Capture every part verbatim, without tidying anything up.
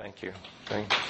Thank you. Thank you.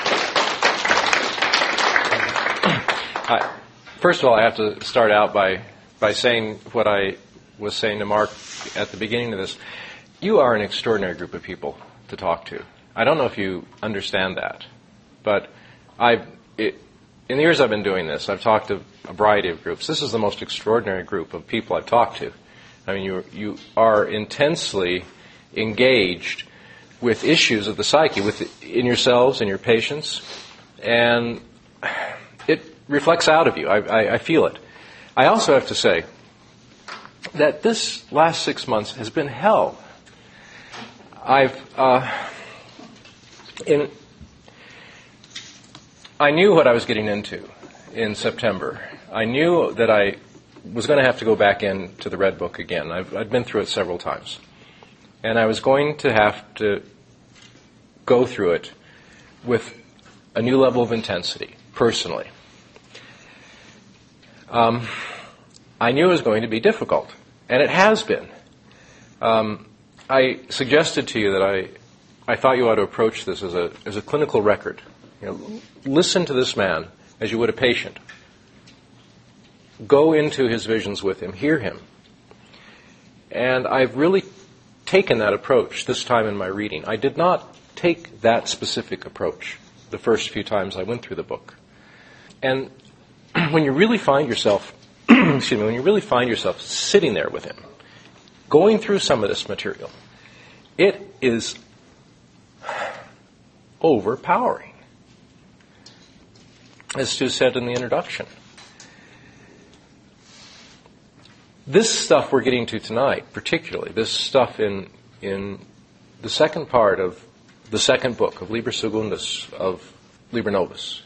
Hi. First of all, I have to start out by, by saying what I was saying to Mark at the beginning of this. You are an extraordinary group of people to talk to. I don't know if you understand that, but I've, it, in the years I've been doing this, I've talked to a variety of groups. This is the most extraordinary group of people I've talked to. I mean, you you are intensely engaged with issues of the psyche, with in yourselves and your patients, and it reflects out of you. I, I, I feel it. I also have to say that this last six months has been hell. I've uh, in I knew what I was getting into in September. I knew that I was going to have to go back into the Red Book again. I've, I'd been through it several times. And I was going to have to go through it with a new level of intensity, personally. Um, I knew it was going to be difficult, and it has been. Um, I suggested to you that I, I thought you ought to approach this as a as a clinical record. You know, listen to this man as you would a patient. Go into his visions with him, hear him. And I've really taken that approach this time in my reading. I did not take that specific approach the first few times I went through the book. And when you really find yourself, excuse me, when you really find yourself sitting there with him, going through some of this material, it is overpowering. As Stu said in the introduction. This stuff we're getting to tonight, particularly, this stuff in in the second part of the second book of Liber Secundus, of Liber Novus,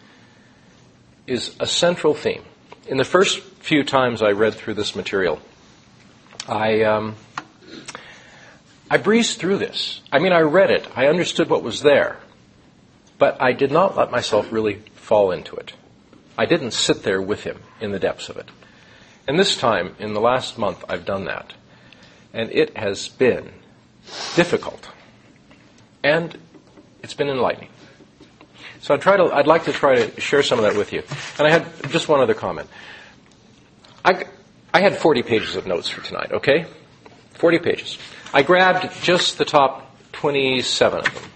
is a central theme. In the first few times I read through this material, I um, I breezed through this. I mean, I read it. I understood what was there. But I did not let myself really fall into it. I didn't sit there with him in the depths of it. And this time, in the last month, I've done that. And it has been difficult. And it's been enlightening. So I'd, try to, I'd like to try to share some of that with you. And I had just one other comment. I, I had forty pages of notes for tonight, okay? forty pages. I grabbed just the top twenty-seven of them.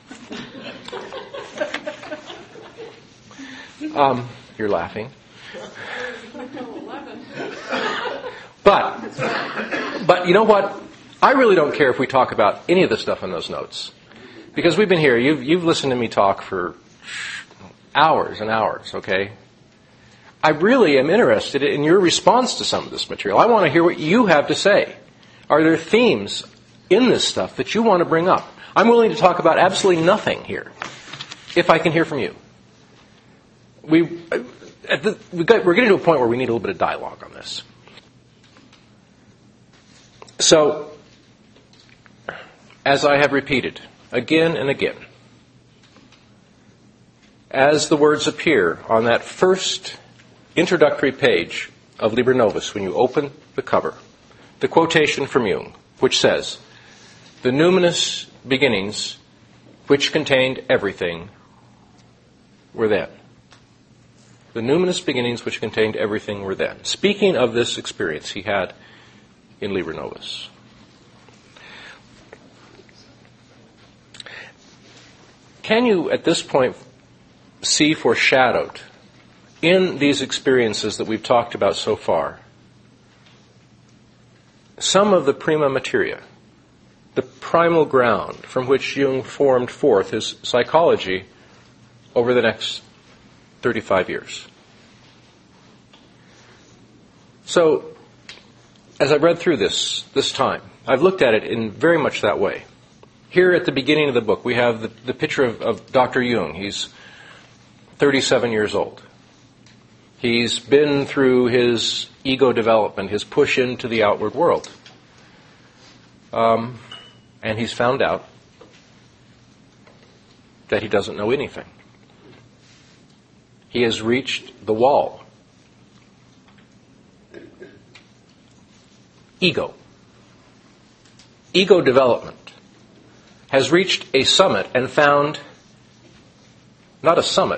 Um, you're laughing. But, but you know what? I really don't care if we talk about any of the stuff in those notes. Because we've been here, you've, you've listened to me talk for hours and hours, okay? I really am interested in your response to some of this material. I want to hear what you have to say. Are there themes in this stuff that you want to bring up? I'm willing to talk about absolutely nothing here, if I can hear from you. We, at the, we got, we're getting to a point where we need a little bit of dialogue on this. So, as I have repeated again and again, as the words appear on that first introductory page of Liber Novus, when you open the cover, the quotation from Jung, which says, "The numinous beginnings, which contained everything, were then." The numinous beginnings which contained everything were then. Speaking of this experience he had in Liber Novus. Can you, at this point, see foreshadowed in these experiences that we've talked about so far some of the prima materia, the primal ground from which Jung formed forth his psychology over the next thirty-five years. So, as I've read through this this time, I've looked at it in very much that way. Here at the beginning of the book, we have the, the picture of, of Doctor Jung. He's thirty-seven years old. He's been through his ego development, his push into the outward world. Um, and he's found out that he doesn't know anything. He has reached the wall. Ego. Ego development has reached a summit and found not a summit,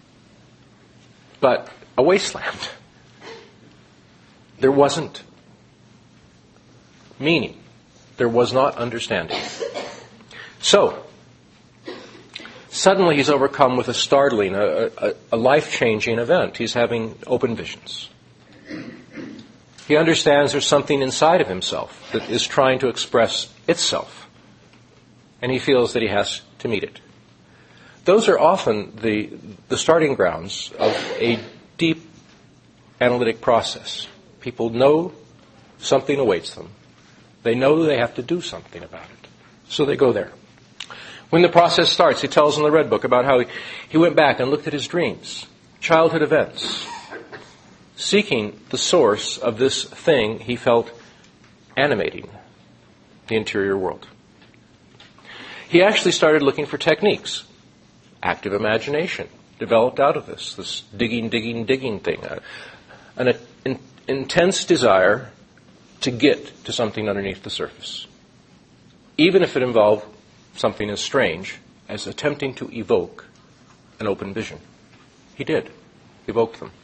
but a wasteland. There wasn't meaning. There was not understanding. So, suddenly he's overcome with a startling, a, a, a life-changing event. He's having open visions. He understands there's something inside of himself that is trying to express itself. And he feels that he has to meet it. Those are often the, the starting grounds of a deep analytic process. People know something awaits them. They know they have to do something about it. So they go there. When the process starts, he tells in the Red Book about how he, he went back and looked at his dreams, childhood events, seeking the source of this thing he felt animating the interior world. He actually started looking for techniques. Active imagination developed out of this, this digging, digging, digging thing. Uh, an uh, in, intense desire to get to something underneath the surface, even if it involved something as strange as attempting to evoke an open vision. He did. Evoked them.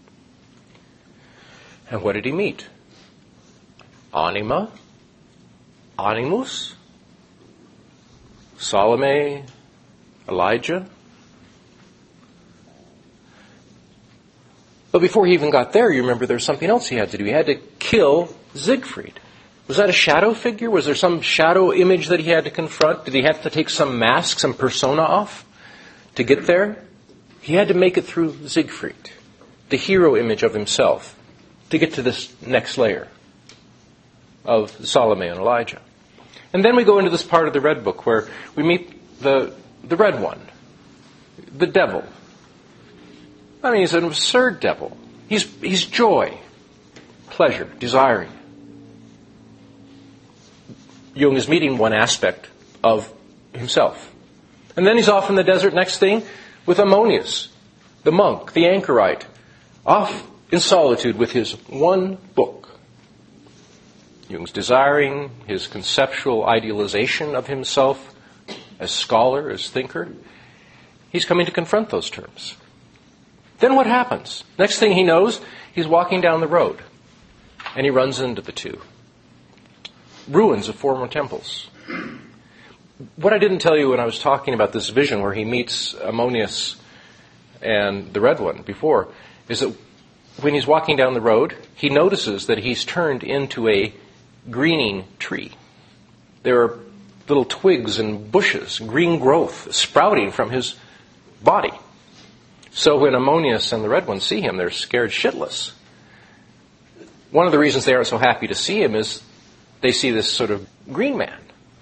And what did he meet? Anima? Animus? Salome? Elijah? But before he even got there, you remember there was something else he had to do. He had to kill Siegfried. Was that a shadow figure? Was there some shadow image that he had to confront? Did he have to take some mask, some persona off to get there? He had to make it through Siegfried, the hero image of himself, to get to this next layer of Salome and Elijah. And then we go into this part of the Red Book where we meet the, the Red One, the devil. I mean, he's an absurd devil. He's, he's joy, pleasure, desiring. Jung is meeting one aspect of himself. And then he's off in the desert, next thing, with Ammonius, the monk, the anchorite, off in solitude with his one book. Jung's desiring, his conceptual idealization of himself as scholar, as thinker. He's coming to confront those terms. Then what happens? Next thing he knows, he's walking down the road, and he runs into the two. Ruins of former temples. What I didn't tell you when I was talking about this vision where he meets Ammonius and the Red One before, is that when he's walking down the road, he notices that he's turned into a greening tree. There are little twigs and bushes, green growth, sprouting from his body. So when Ammonius and the Red One see him, they're scared shitless. One of the reasons they aren't so happy to see him is they see this sort of green man.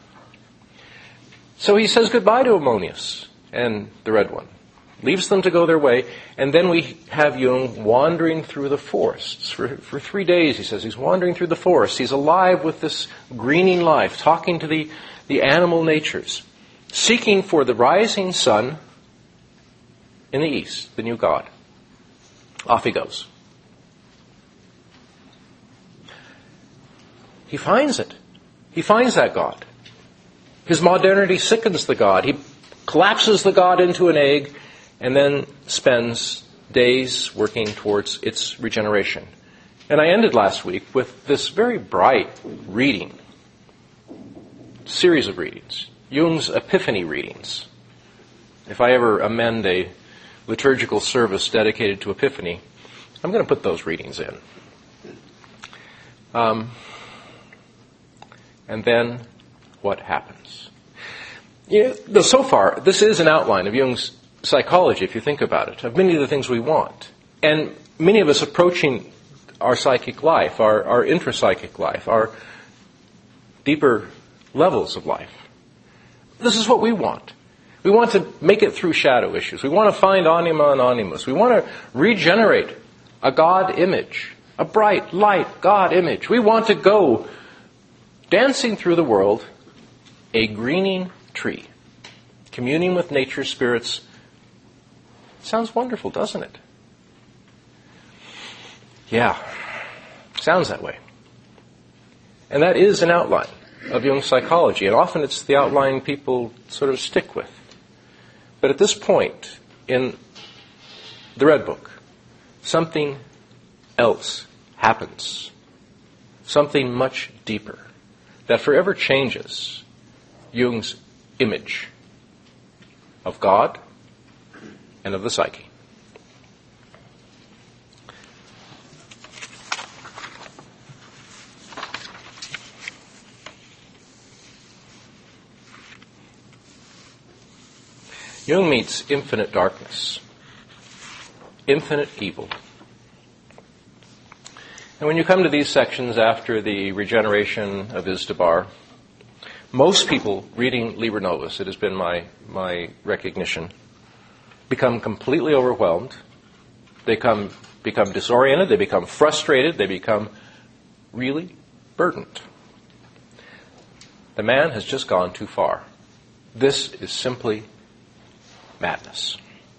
So he says goodbye to Ammonius and the Red One, leaves them to go their way, and then we have Jung wandering through the forests. For, for three days, he says, he's wandering through the forest. He's alive with this greening life, talking to the, the animal natures, seeking for the rising sun in the east, the new God. Off he goes. He finds it. He finds that God. His modernity sickens the God. He collapses the God into an egg and then spends days working towards its regeneration. And I ended last week with this very bright reading, series of readings, Jung's Epiphany readings. If I ever amend a liturgical service dedicated to Epiphany, I'm going to put those readings in. Um, and then what happens? You know, so far, this is an outline of Jung's psychology, if you think about it, of many of the things we want. And many of us approaching our psychic life, our, our intrapsychic life, our deeper levels of life. This is what we want. We want to make it through shadow issues. We want to find anima and animus. We want to regenerate a God image, a bright, light God image. We want to go dancing through the world, a greening tree, communing with nature spirits. Sounds wonderful, doesn't it? Yeah, sounds that way. And that is an outline of Jung's psychology, and often it's the outline people sort of stick with. But at this point, in the Red Book, something else happens. Something much deeper that forever changes Jung's image of God and of the psyche. Jung meets infinite darkness, infinite evil. And when you come to these sections after the regeneration of Izdubar, most people reading Liber Novus, it has been my, my recognition, become completely overwhelmed. They come, become disoriented, they become frustrated, they become really burdened. The man has just gone too far. This is simply madness.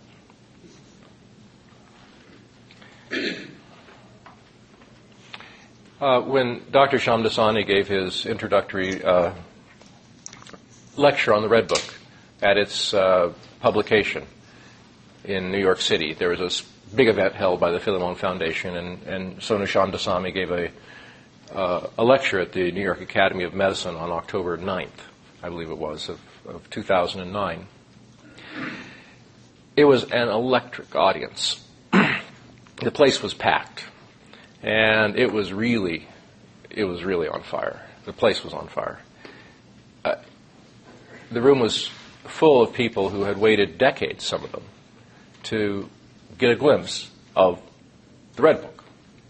Uh, when Doctor Shamdasani gave his introductory uh, lecture on the Red Book at its uh, publication in New York City, there was a big event held by the Philemon Foundation, and, and Sonu Shamdasani gave a, uh, a lecture at the New York Academy of Medicine on October ninth, I believe it was, of, of two thousand nine. It was an electric audience. The place was packed, and it was really, it was really on fire. The place was on fire. Uh, the room was full of people who had waited decades, some of them, to get a glimpse of the Red Book.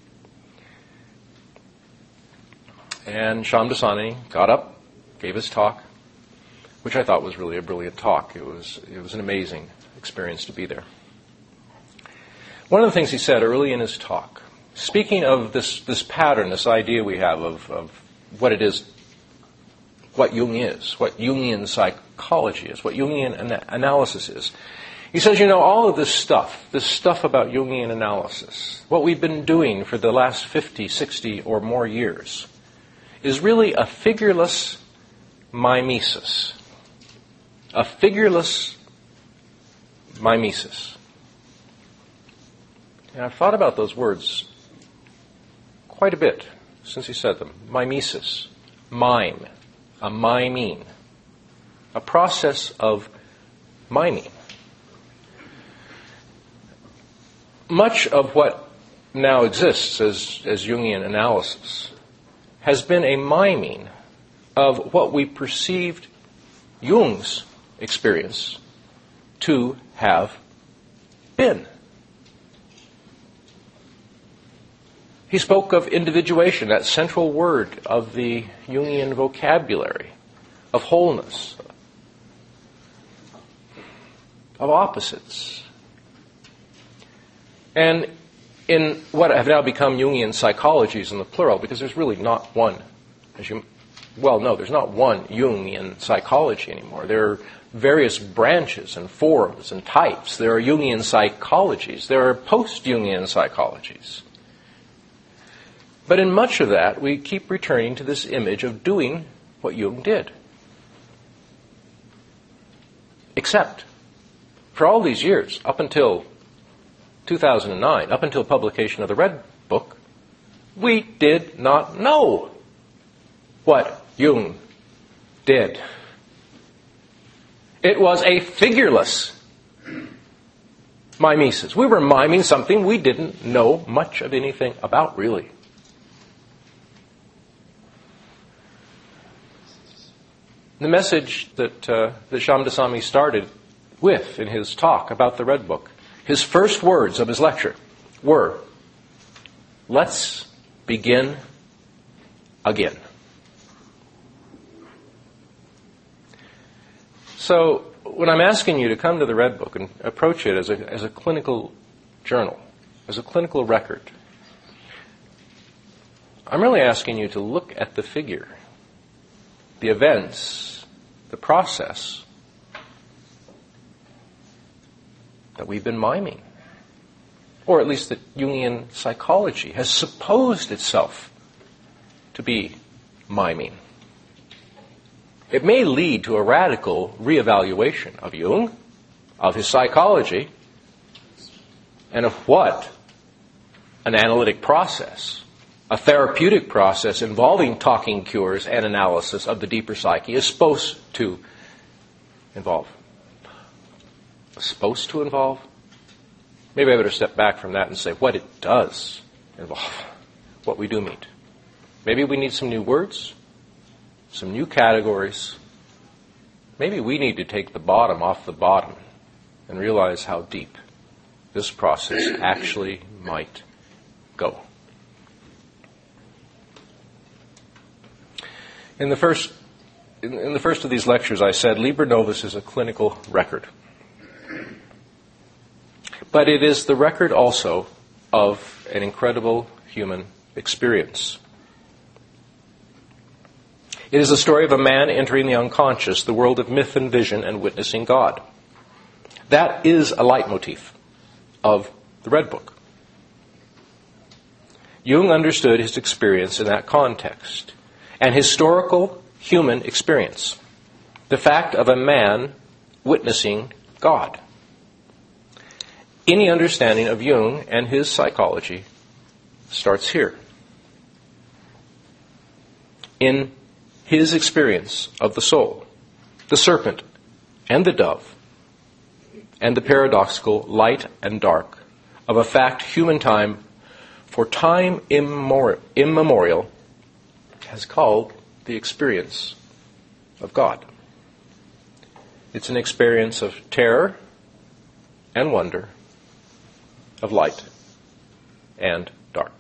And Shamdasani got up, gave his talk, which I thought was really a brilliant talk. It was, it was an amazing experience to be there. One of the things he said early in his talk, speaking of this, this pattern, this idea we have of, of what it is, what Jung is, what Jungian psychology is, what Jungian ana- analysis is. He says, you know, all of this stuff, this stuff about Jungian analysis, what we've been doing for the last fifty, sixty or more years, is really a figureless mimesis. A figureless mimesis. And I've thought about those words quite a bit since he said them. Mimesis, mime, a miming, a process of miming. Much of what now exists as, as Jungian analysis has been a miming of what we perceived Jung's experience to have been. He spoke of individuation, that central word of the Jungian vocabulary, of wholeness, of opposites. And in what have now become Jungian psychologies in the plural, because there's really not one, as you well know, there's not one Jungian psychology anymore. There are various branches and forms and types. There are Jungian psychologies. There are post-Jungian psychologies. But in much of that, we keep returning to this image of doing what Jung did. Except, for all these years, up until two thousand nine, up until publication of the Red Book, we did not know what Jung did. It was a figureless mimesis. We were miming something we didn't know much of anything about, really. The message that, uh, that Shamdasani started with in his talk about the Red Book, his first words of his lecture were, "Let's begin again." So when I'm asking you to come to the Red Book and approach it as a, as a clinical journal, as a clinical record, I'm really asking you to look at the figure, the events, the process that we've been miming, or at least that Jungian psychology has supposed itself to be miming. It may lead to a radical reevaluation of Jung, of his psychology, and of what an analytic process, a therapeutic process involving talking cures and analysis of the deeper psyche is supposed to involve. Supposed to involve? Maybe I better step back from that and say what it does involve, what we do meet. Maybe we need some new words, some new categories. Maybe we need to take the bottom off the bottom and realize how deep this process actually might go. In the first, in, in the first of these lectures, I said Liber Novus is a clinical record. But it is the record also of an incredible human experience. It is the story of a man entering the unconscious, the world of myth and vision, and witnessing God. That is a leitmotif of the Red Book. Jung understood his experience in that context. An historical human experience. The fact of a man witnessing God. Any understanding of Jung and his psychology starts here. In his experience of the soul, the serpent and the dove, and the paradoxical light and dark of a fact human time for time immemorial, immemorial has called the experience of God. It's an experience of terror and wonder, of light and dark.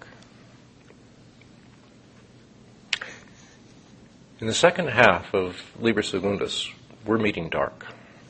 In the second half of Liber Secundus, we're meeting dark.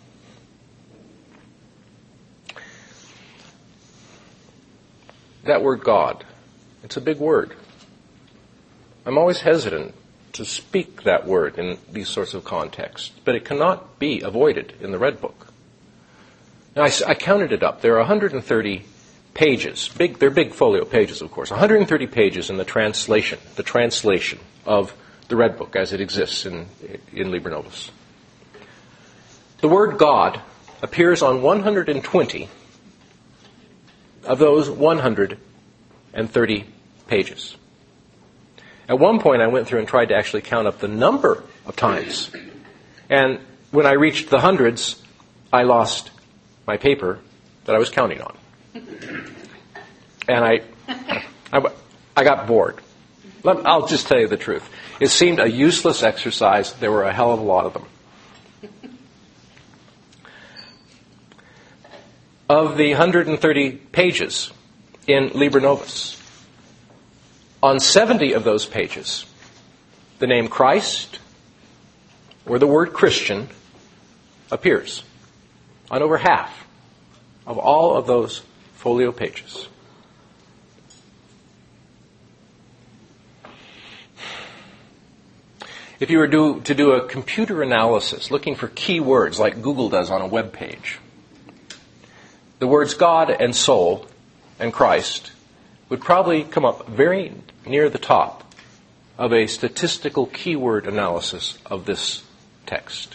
That word God, it's a big word. I'm always hesitant to speak that word in these sorts of contexts, but it cannot be avoided in the Red Book. Now, I, I counted it up. There are one hundred thirty pages. Big, they're big folio pages, of course. one hundred thirty pages in the translation, the translation of the Red Book as it exists in, in Liber Novus. The word God appears on one hundred twenty of those one hundred thirty pages. At one point, I went through and tried to actually count up the number of times. And when I reached the hundreds, I lost my paper that I was counting on. And I, I, I got bored. Let, I'll just tell you the truth. It seemed a useless exercise. There were a hell of a lot of them. Of the one hundred thirty pages in Liber Novus, on seventy of those pages, the name Christ or the word Christian appears. On over half of all of those folio pages. If you were do, to do a computer analysis, looking for keywords like Google does on a web page, the words God and soul and Christ would probably come up very near the top of a statistical keyword analysis of this text.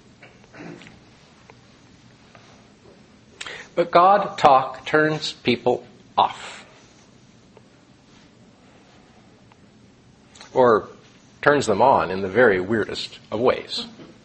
But God talk turns people off. Or turns them on in the very weirdest of ways.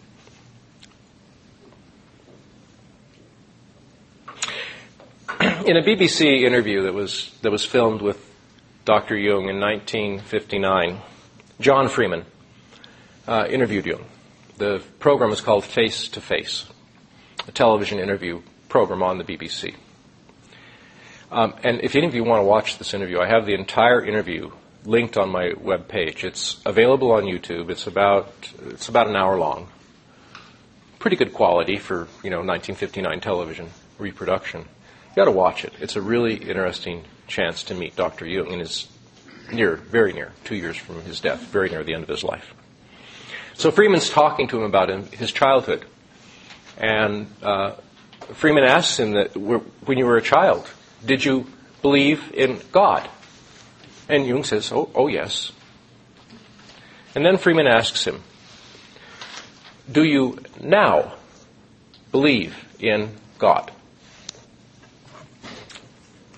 In a B B C interview that was that was filmed with Doctor Jung in nineteen fifty-nine, John Freeman uh, interviewed Jung. The program was called Face to Face, a television interview program on the B B C. Um, and if any of you want to watch this interview, I have the entire interview linked on my web page. It's available on YouTube. It's about it's about an hour long. Pretty good quality for, you know, nineteen fifty-nine television reproduction. You got to watch it. It's a really interesting chance to meet Doctor Jung in his near, very near, two years from his death, very near the end of his life. So Freeman's talking to him about his childhood, and uh, Freeman asks him that when you were a child, did you believe in God? And Jung says, oh, oh yes. And then Freeman asks him, do you now believe in God?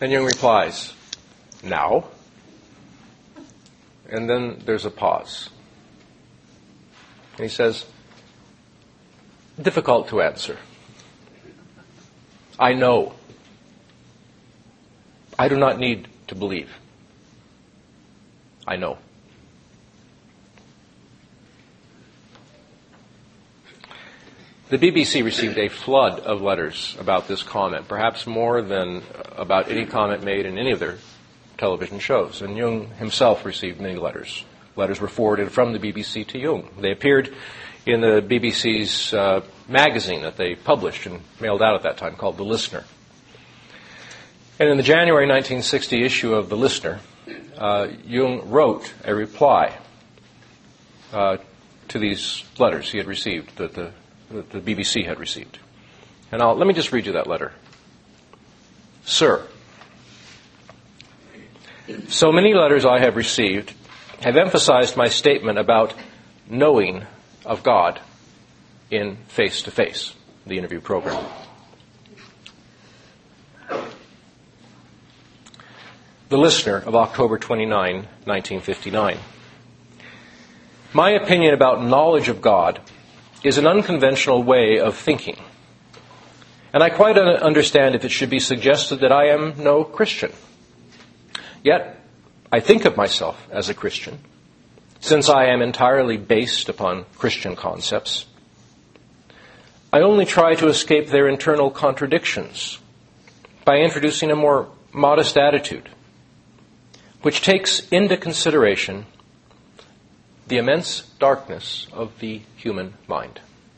And Jung replies, now? And then there's a pause. And he says, difficult to answer. I know. I do not need to believe. I know. The B B C received a flood of letters about this comment, perhaps more than about any comment made in any of their television shows. And Jung himself received many letters. Letters were forwarded from the B B C to Jung. They appeared in the B B C's uh, magazine that they published and mailed out at that time called The Listener. And in the January nineteen sixty issue of The Listener, uh, Jung wrote a reply uh, to these letters he had received, that the, that the B B C had received. And I'll, let me just read you that letter. Sir, so many letters I have received have emphasized my statement about knowing of God in Face-to-Face, the interview program. The Listener of October twenty-ninth, nineteen fifty-nine. My opinion about knowledge of God is an unconventional way of thinking. And I quite understand if it should be suggested that I am no Christian. Yet, I think of myself as a Christian, since I am entirely based upon Christian concepts. I only try to escape their internal contradictions by introducing a more modest attitude, which takes into consideration the immense darkness of the human mind.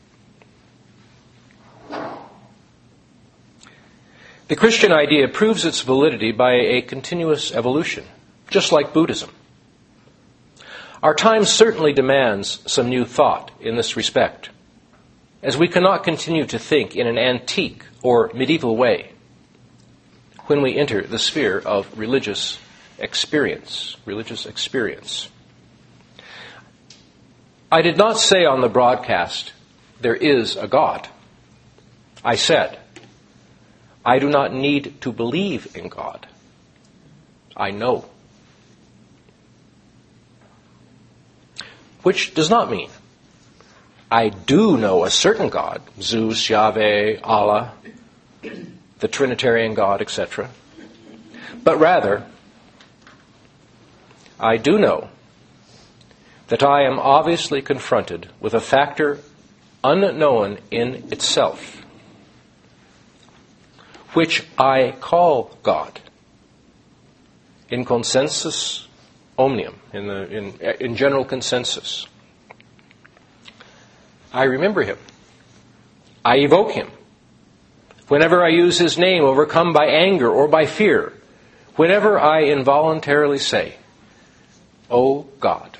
The Christian idea proves its validity by a continuous evolution, just like Buddhism. Our time certainly demands some new thought in this respect, as we cannot continue to think in an antique or medieval way when we enter the sphere of religious experience, religious experience. I did not say on the broadcast, there is a God. I said, I do not need to believe in God. I know. Which does not mean I do know a certain God, Zeus, Yahweh, Allah, the Trinitarian God, et cetera. But rather, I do know that I am obviously confronted with a factor unknown in itself, which I call God, in consensus omnium, in, the, in, in general consensus. I remember him. I evoke him. Whenever I use his name overcome by anger or by fear, whenever I involuntarily say, "O God."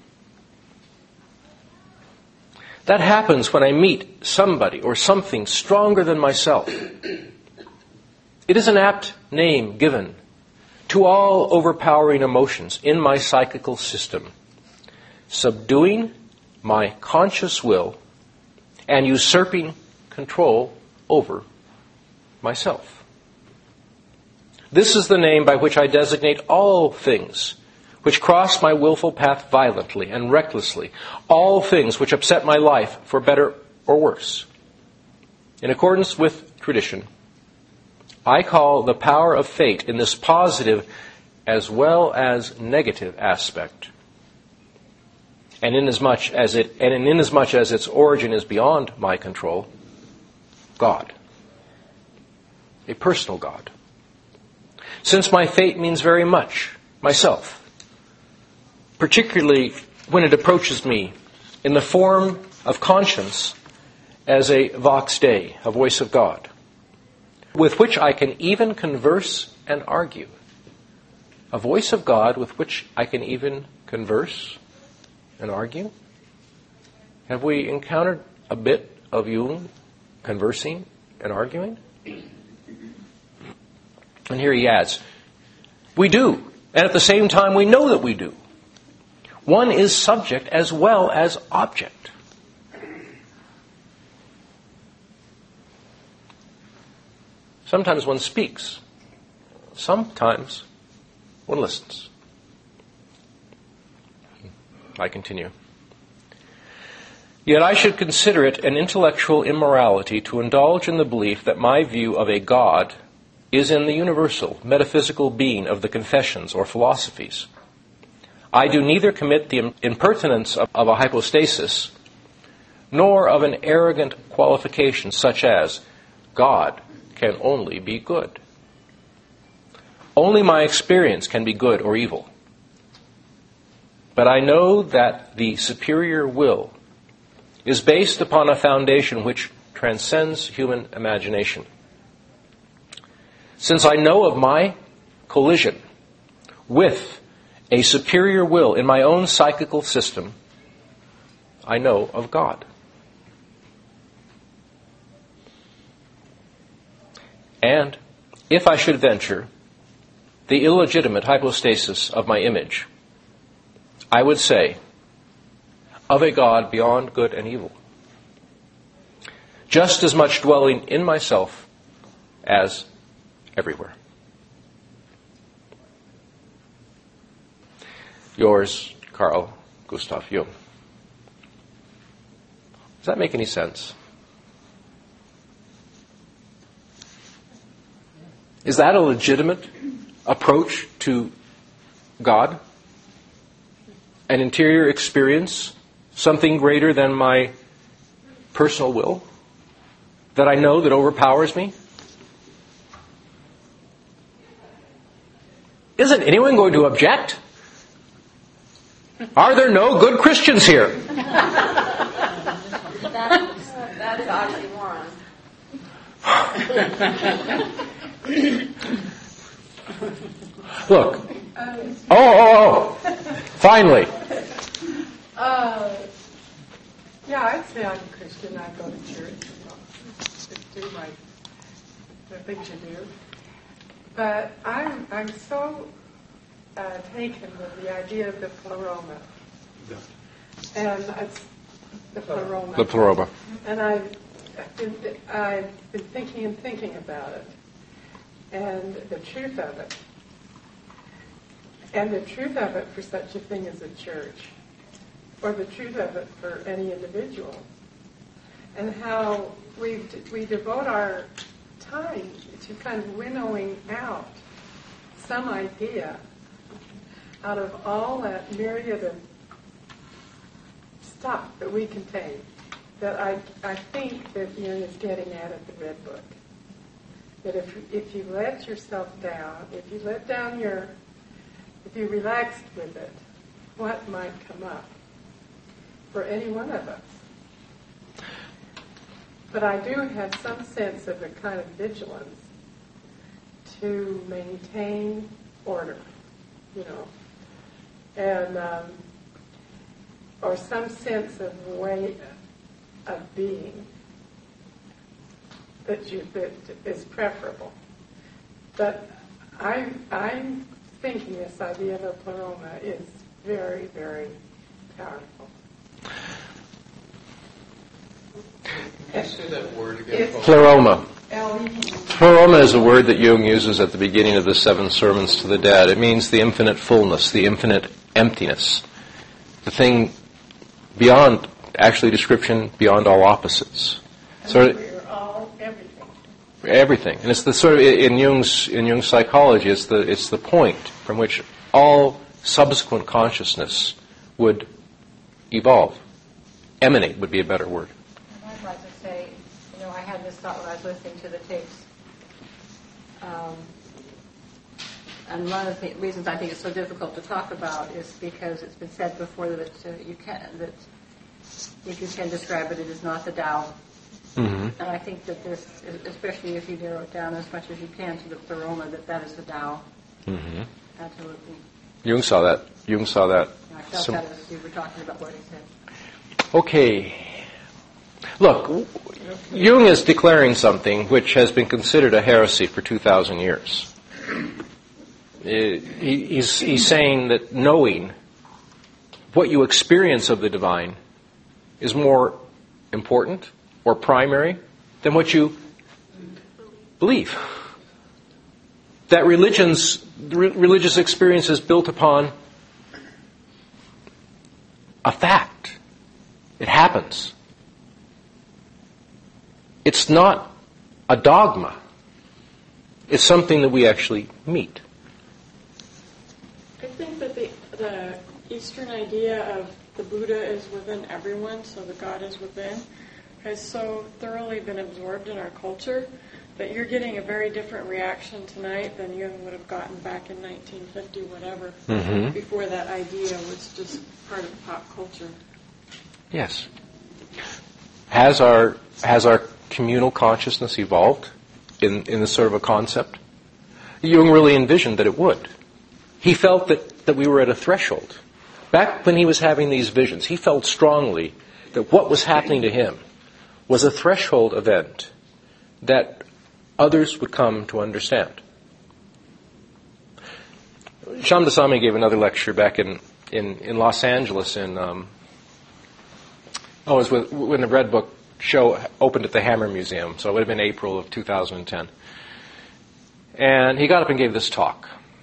That happens when I meet somebody or something stronger than myself. It is an apt name given to all overpowering emotions in my psychical system, subduing my conscious will and usurping control over myself. This is the name by which I designate all things which cross my willful path violently and recklessly, all things which upset my life for better or worse. In accordance with tradition, I call the power of fate in this positive as well as negative aspect, and inasmuch as it and inasmuch as its origin is beyond my control, God, a personal God. Since my fate means very much myself, particularly when it approaches me in the form of conscience as a vox Dei, a voice of God, with which I can even converse and argue. A voice of God with which I can even converse and argue? Have we encountered a bit of Jung conversing and arguing? And here he adds, we do, and at the same time we know that we do. One is subject as well as object. Sometimes one speaks. sometimes one listens. I continue. Yet I should consider it an intellectual immorality to indulge in the belief that my view of a God is in the universal, metaphysical being of the confessions or philosophies. I do neither commit the impertinence of, of a hypostasis, nor of an arrogant qualification such as, God can only be good. Only my experience can be good or evil. But I know that the superior will is based upon a foundation which transcends human imagination. Since I know of my collision with a superior will in my own psychical system, I know of God. And if I should venture the illegitimate hypostasis of my image, I would say, of a God beyond good and evil, just as much dwelling in myself as everywhere. Yours, Carl Gustav Jung. Does that make any sense? Is that a legitimate approach to God? An interior experience? Something greater than my personal will? That I know that overpowers me? Isn't anyone going to object? Are there no good Christians here? That, that is oxymoron. Look. Oh, oh, oh. Finally. Uh, yeah, I'd say I'm a Christian. I go to church and do my the things you do. But I'm I'm so uh, taken with the idea of the pleroma. Yeah. And it's the pleroma. The pleroma. And I've been, I've been thinking and thinking about it. And the truth of it. And the truth of it for such a thing as a church. Or the truth of it for any individual. And how we we devote our time to kind of winnowing out some idea out of all that myriad of stuff that we contain that I I think that Jung is getting at at the Red Book. That if if you let yourself down, if you let down your, if you relaxed with it, what might come up for any one of us. But I do have some sense of a kind of vigilance to maintain order, you know, and um, or some sense of way of being that you that is preferable. But I'm I'm thinking this idea of a pleroma is very, very powerful. Let's say that word again. Pleroma. Pleroma is a word that Jung uses at the beginning of the Seven Sermons to the Dead. It means the infinite fullness, the infinite emptiness, the thing beyond, actually description, beyond all opposites. So we're all everything. Everything, and it's the sort of in Jung's in Jung's psychology, it's the it's the point from which all subsequent consciousness would evolve. Emanate would be a better word. I'd like to say, you know, I had this thought when I was listening to the tapes. Um, and one of the th- reasons I think it's so difficult to talk about is because it's been said before that uh, you can that if you can describe it, it is not the Tao. Mm-hmm. And I think that this, especially if you narrow it down as much as you can to the pleroma, that that is the Tao. Mm-hmm. Absolutely. Jung saw that. Jung saw that. And I felt Some... that as you were talking about what he said. Okay. Look, Jung is declaring something which has been considered a heresy for two thousand years. He's, he's saying that knowing what you experience of the divine is more important or primary than what you believe. that religion's, re- religious experience is built upon a fact. It happens. It's not a dogma. It's something that we actually meet. I think that the, the Eastern idea of the Buddha is within everyone, so the God is within, has so thoroughly been absorbed in our culture that you're getting a very different reaction tonight than Jung would have gotten back in nineteen fifty, whatever, Mm-hmm. before that idea was just part of pop culture. Yes. Has our has our communal consciousness evolved in, in this sort of a concept? Jung really envisioned that it would. He felt that, that we were at a threshold. Back when he was having these visions, he felt strongly that what was happening to him was a threshold event that others would come to understand. Shamdasamy gave another lecture back in, in, in Los Angeles in, um, oh, it was with, when the Red Book show opened at the Hammer Museum, so it would have been April of two thousand ten. And he got up and gave this talk.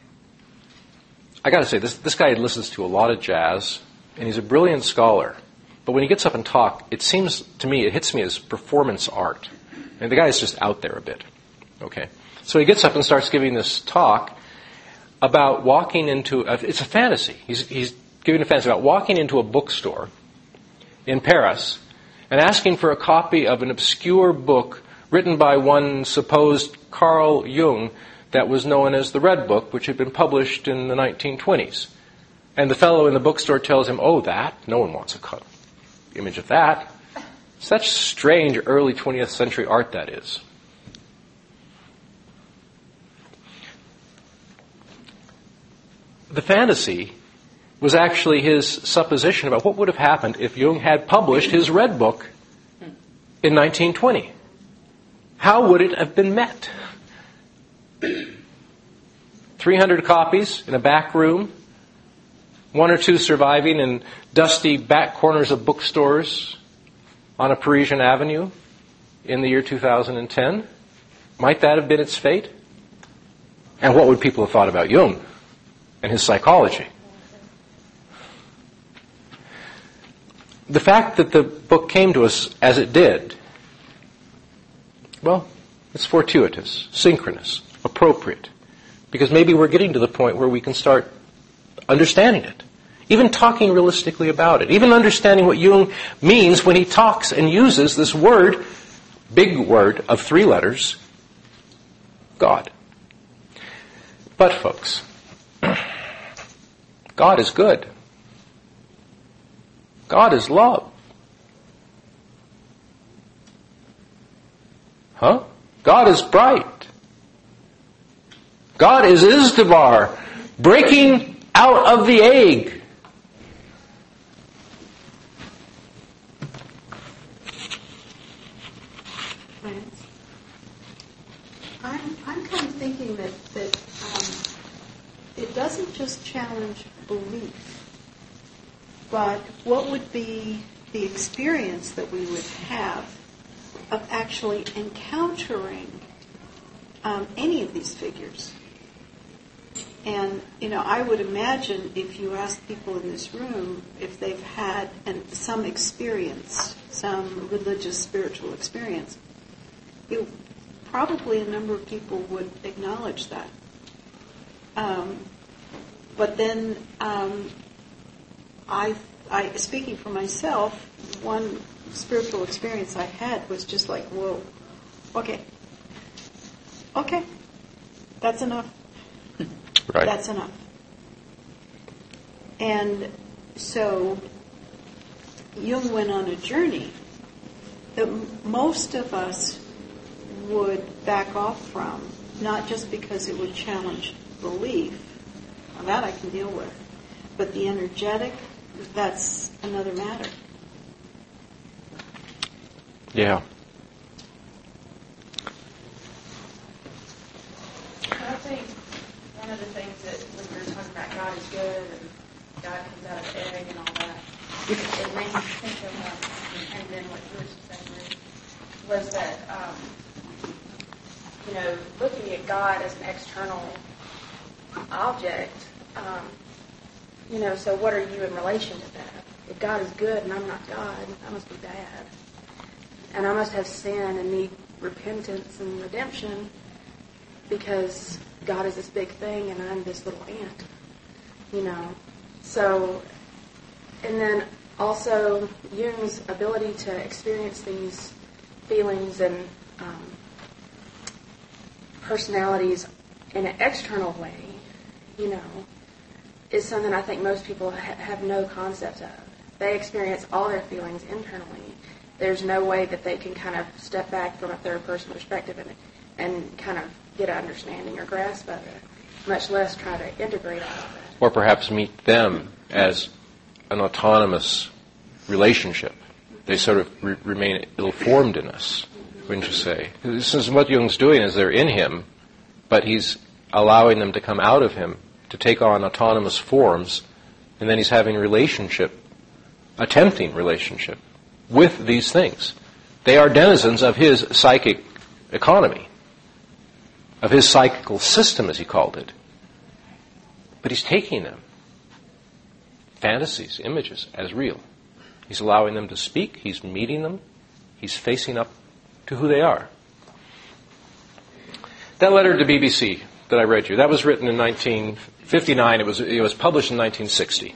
I got to say, this, this guy listens to a lot of jazz, and he's a brilliant scholar. But when he gets up and talks, it seems to me, it hits me as performance art. And the guy's just out there a bit. Okay. So he gets up and starts giving this talk about walking into, a, it's a fantasy. He's, he's giving a fantasy about walking into a bookstore in Paris and asking for a copy of an obscure book written by one supposed Carl Jung that was known as the Red Book, which had been published in the nineteen twenties. And the fellow in the bookstore tells him, oh, that? No one wants a co- image of that. Such strange early twentieth century art that is. The fantasy was actually his supposition about what would have happened if Jung had published his Red Book in nineteen twenty. How would it have been met? three hundred copies in a back room, one or two surviving in dusty back corners of bookstores on a Parisian avenue in the year two thousand ten. Might that have been its fate? And what would people have thought about Jung and his psychology? The fact that the book came to us as it did, well, it's fortuitous, synchronous, appropriate. Because maybe we're getting to the point where we can start understanding it. Even talking realistically about it. Even understanding what Jung means when he talks and uses this word, big word of three letters, God. But, folks, God is good. God is love. Huh? God is bright. God is Izdubar, breaking out of the egg. I'm, I'm kind of thinking that, that um, it doesn't just challenge belief, but what would be the experience that we would have of actually encountering um, any of these figures. And, you know, I would imagine if you ask people in this room if they've had an, some experience, some religious, spiritual experience, it, probably a number of people would acknowledge that. Um, but then, um, I, I, speaking for myself, one spiritual experience I had was just like, whoa, okay, okay, that's enough. Right. That's enough. And so Jung went on a journey that m- most of us would back off from, not just because it would challenge belief, now that I can deal with, but the energetic, that's another matter. Yeah. I think one of the things that when we were talking about God is good and God comes out of the egg and all that, it made me think of, um, and then what George said was that um, you know, looking at God as an external object, um, you know, so what are you in relation to that? If God is good and I'm not God, I must be bad. And I must have sin and need repentance and redemption because God is this big thing and I'm this little ant, you know. So, and then also Jung's ability to experience these feelings and um, personalities in an external way, you know, is something I think most people ha- have no concept of. They experience all their feelings internally. There's no way that they can kind of step back from a third-person perspective and and kind of get an understanding or grasp of it, much less try to integrate all of it. Or perhaps meet them as an autonomous relationship. They sort of re- remain ill-formed in us, wouldn't you say? This is what Jung's doing, is they're in him, but he's allowing them to come out of him, to take on autonomous forms, and then he's having relationship, attempting relationship with these things. They are denizens of his psychic economy, of his psychical system, as he called it. But he's taking them, fantasies, images, as real. He's allowing them to speak, he's meeting them, he's facing up to who they are. That letter to B B C that I read you, that was written in nineteen fifty-nine, it was, it was published in nineteen sixty.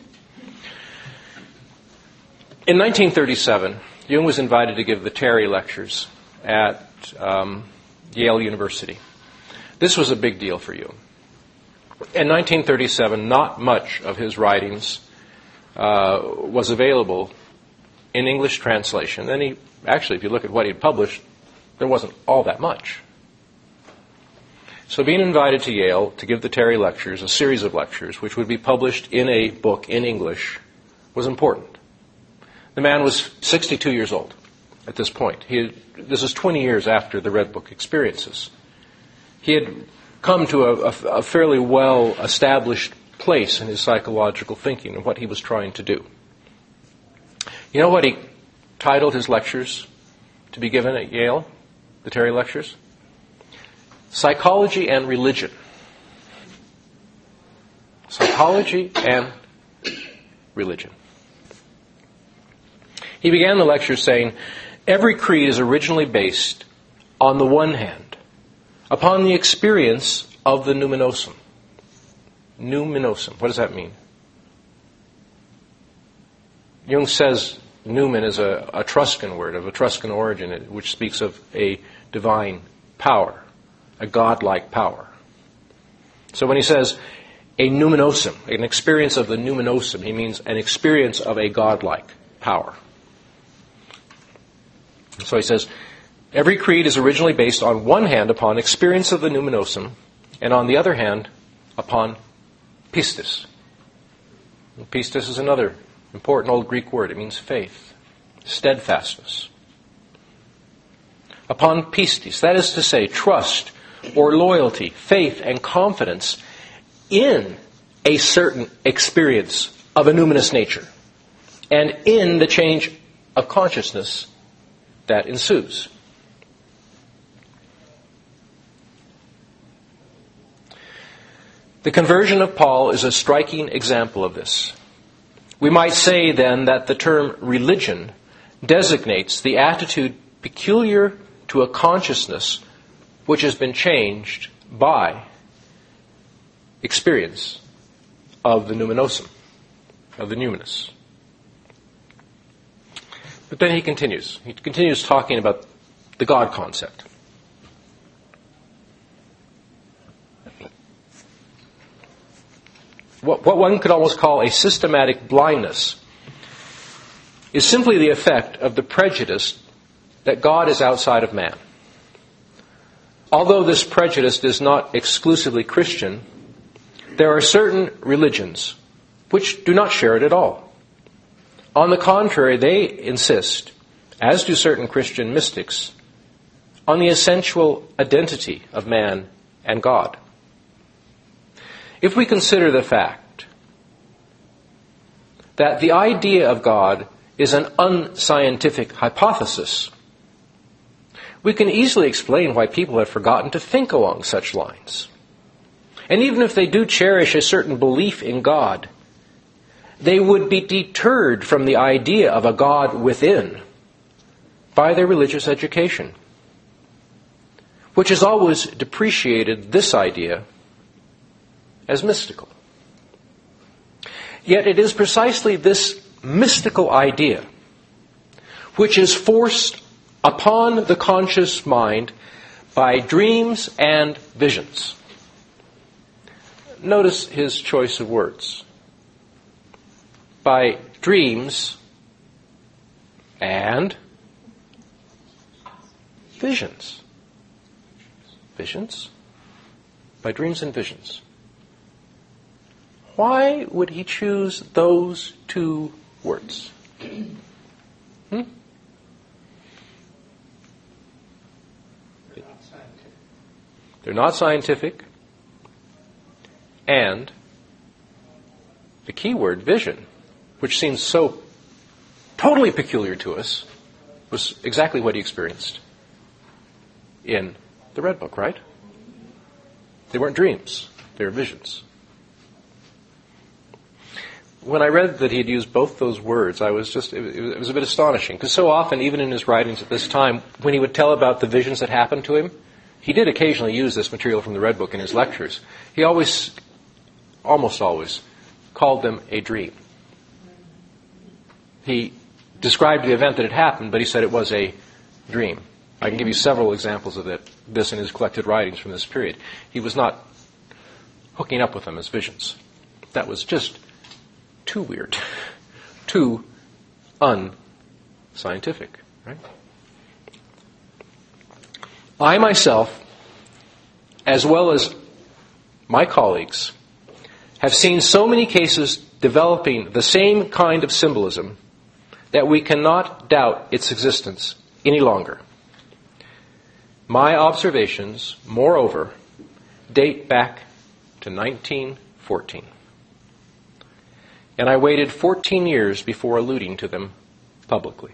In nineteen thirty-seven, Jung was invited to give the Terry Lectures at um, Yale University. This was a big deal for Jung. In nineteen thirty-seven, not much of his writings uh, was available in English translation. And he, actually, if you look at what he had published, there wasn't all that much. So being invited to Yale to give the Terry Lectures, a series of lectures, which would be published in a book in English, was important. The man was sixty-two years old at this point. He had, this is twenty years after the Red Book experiences. He had come to a, a, a fairly well-established place in his psychological thinking and what he was trying to do. You know what he titled his lectures to be given at Yale, the Terry Lectures? Psychology and Religion. Psychology and Religion. He began the lecture saying, every creed is originally based, on the one hand, upon the experience of the numinosum. Numinosum. What does that mean? Jung says numen is a, a Etruscan word, of Etruscan origin, which speaks of a divine power, a godlike power. So when he says a numinosum, an experience of the numinosum, he means an experience of a godlike power. So he says, every creed is originally based on one hand upon experience of the numinosum, and on the other hand upon pistis. And pistis is another important old Greek word. It means faith, steadfastness. Upon pistis, that is to say, trust or loyalty, faith and confidence in a certain experience of a numinous nature, and in the change of consciousness that ensues. The conversion of Paul is a striking example of this. We might say then that the term religion designates the attitude peculiar to a consciousness which has been changed by experience of the numinosum, of the numinous. But then he continues. He continues talking about the God concept. What, what one could almost call a systematic blindness is simply the effect of the prejudice that God is outside of man. Although this prejudice is not exclusively Christian, there are certain religions which do not share it at all. On the contrary, they insist, as do certain Christian mystics, on the essential identity of man and God. If we consider the fact that the idea of God is an unscientific hypothesis, we can easily explain why people have forgotten to think along such lines. And even if they do cherish a certain belief in God, they would be deterred from the idea of a God within by their religious education, which has always depreciated this idea as mystical. Yet it is precisely this mystical idea which is forced upon the conscious mind by dreams and visions. Notice his choice of words. By dreams and visions. Visions? By dreams and visions. Why would he choose those two words? Hmm? They're not scientific. And the key word, vision, which seems so totally peculiar to us, was exactly what he experienced in the Red Book, right? They weren't dreams. They were visions. When I read that he had used both those words, I was just, it was a bit astonishing. Because so often, even in his writings at this time, when he would tell about the visions that happened to him, he did occasionally use this material from the Red Book in his lectures. He always, almost always, called them a dream. He described the event that had happened, but he said it was a dream. I can give you several examples of it, this in his collected writings from this period. He was not hooking up with them as visions. That was just too weird, too unscientific, right? I myself, as well as my colleagues, have seen so many cases developing the same kind of symbolism that we cannot doubt its existence any longer. My observations, moreover, date back to nineteen fourteen. And I waited fourteen years before alluding to them publicly.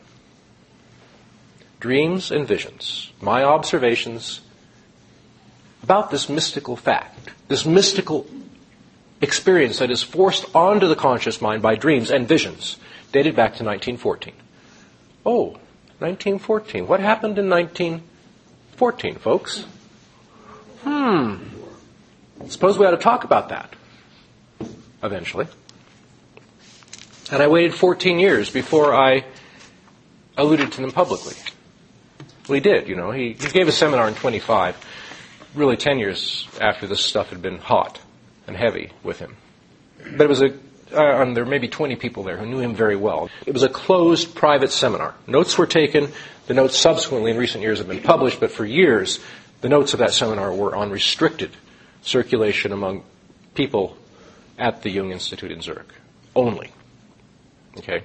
Dreams and visions, my observations about this mystical fact, this mystical experience that is forced onto the conscious mind by dreams and visions, dated back to nineteen fourteen. Oh, nineteen fourteen. What happened in nineteen fourteen, folks? Hmm. Suppose we ought to talk about that eventually. And I waited fourteen years before I alluded to them publicly. Well, he did, you know. He, he gave a seminar in twenty-five, really ten years after this stuff had been hot and heavy with him. But it was a, uh, and there were maybe twenty people there who knew him very well. It was a closed, private seminar. Notes were taken. The notes subsequently in recent years have been published, but for years, the notes of that seminar were on restricted circulation among people at the Jung Institute in Zurich only. Okay.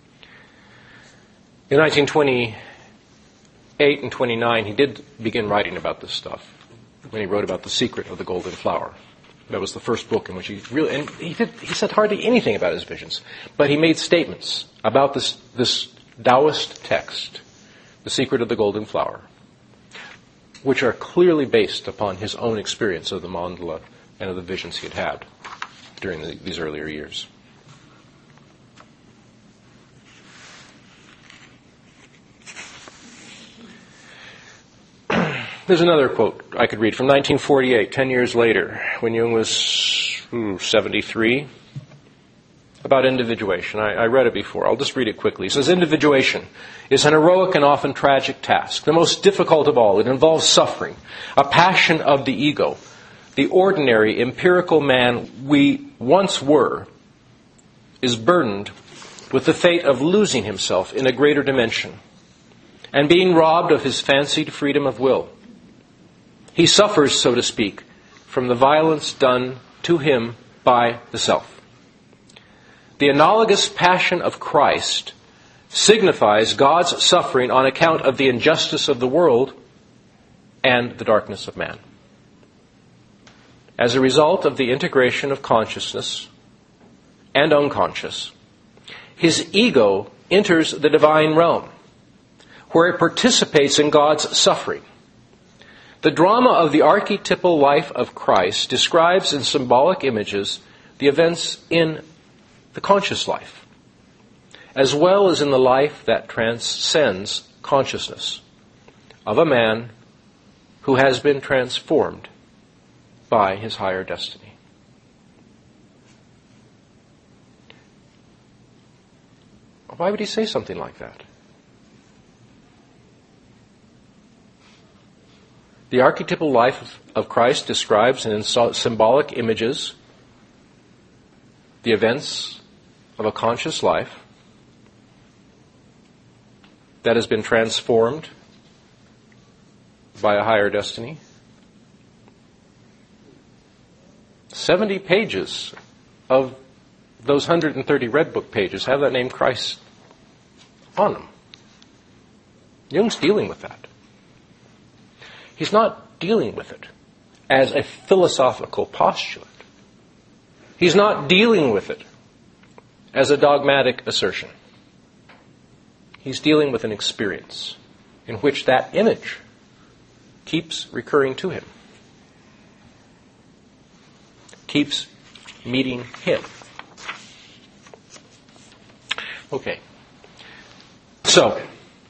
In nineteen twenty-eight and twenty-nine, he did begin writing about this stuff when he wrote about The Secret of the Golden Flower. That was the first book in which he really, and he did, he said hardly anything about his visions, but he made statements about this, this Taoist text, The Secret of the Golden Flower, which are clearly based upon his own experience of the mandala and of the visions he had had during the, these earlier years. There's another quote I could read from nineteen forty-eight, ten years later, when Jung was ooh, seventy-three, about individuation. I, I read it before. I'll just read it quickly. He says, individuation is an heroic and often tragic task, the most difficult of all. It involves suffering, a passion of the ego. The ordinary, empirical man we once were is burdened with the fate of losing himself in a greater dimension and being robbed of his fancied freedom of will. He suffers, so to speak, from the violence done to him by the self. The analogous passion of Christ signifies God's suffering on account of the injustice of the world and the darkness of man. As a result of the integration of consciousness and unconscious, his ego enters the divine realm, where it participates in God's suffering. The drama of the archetypal life of Christ describes in symbolic images the events in the conscious life, as well as in the life that transcends consciousness of a man who has been transformed by his higher destiny. Why would he say something like that? The archetypal life of Christ describes in symbolic images the events of a conscious life that has been transformed by a higher destiny. Seventy pages of those one hundred thirty Red Book pages have that name Christ on them. Jung's dealing with that. He's not dealing with it as a philosophical postulate. He's not dealing with it as a dogmatic assertion. He's dealing with an experience in which that image keeps recurring to him, keeps meeting him. Okay. So,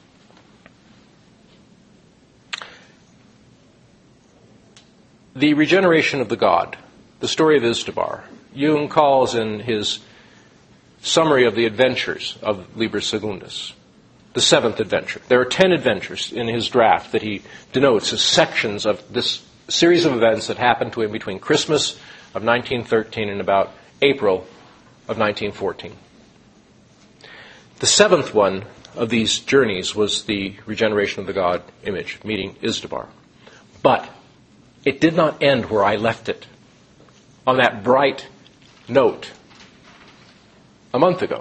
the regeneration of the god, the story of Izdubar, Jung calls in his summary of the adventures of Liber Secundus the seventh adventure. There are ten adventures in his draft that he denotes as sections of this series of events that happened to him between Christmas of nineteen thirteen and about April of nineteen fourteen. The seventh one of these journeys was the regeneration of the god image, meeting Izdubar. But it did not end where I left it, on that bright note a month ago.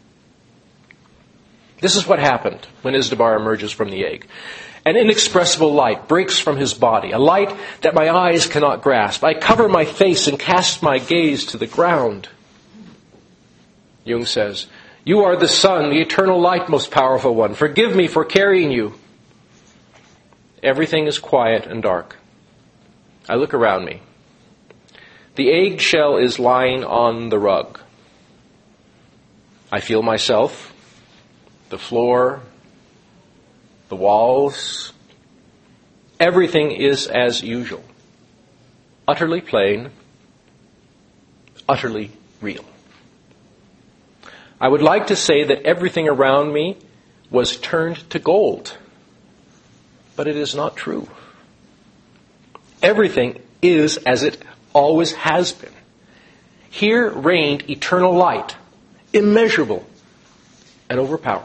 This is what happened when Izdubar emerges from the egg. An inexpressible light breaks from his body, a light that my eyes cannot grasp. I cover my face and cast my gaze to the ground. Jung says, "You are the sun, the eternal light, most powerful one. Forgive me for carrying you." Everything is quiet and dark. I look around me. The eggshell is lying on the rug. I feel myself, the floor, the walls. Everything is as usual. Utterly plain, utterly real. I would like to say that everything around me was turned to gold, but it is not true. Everything is as it always has been. Here reigned eternal light, immeasurable and overpowering.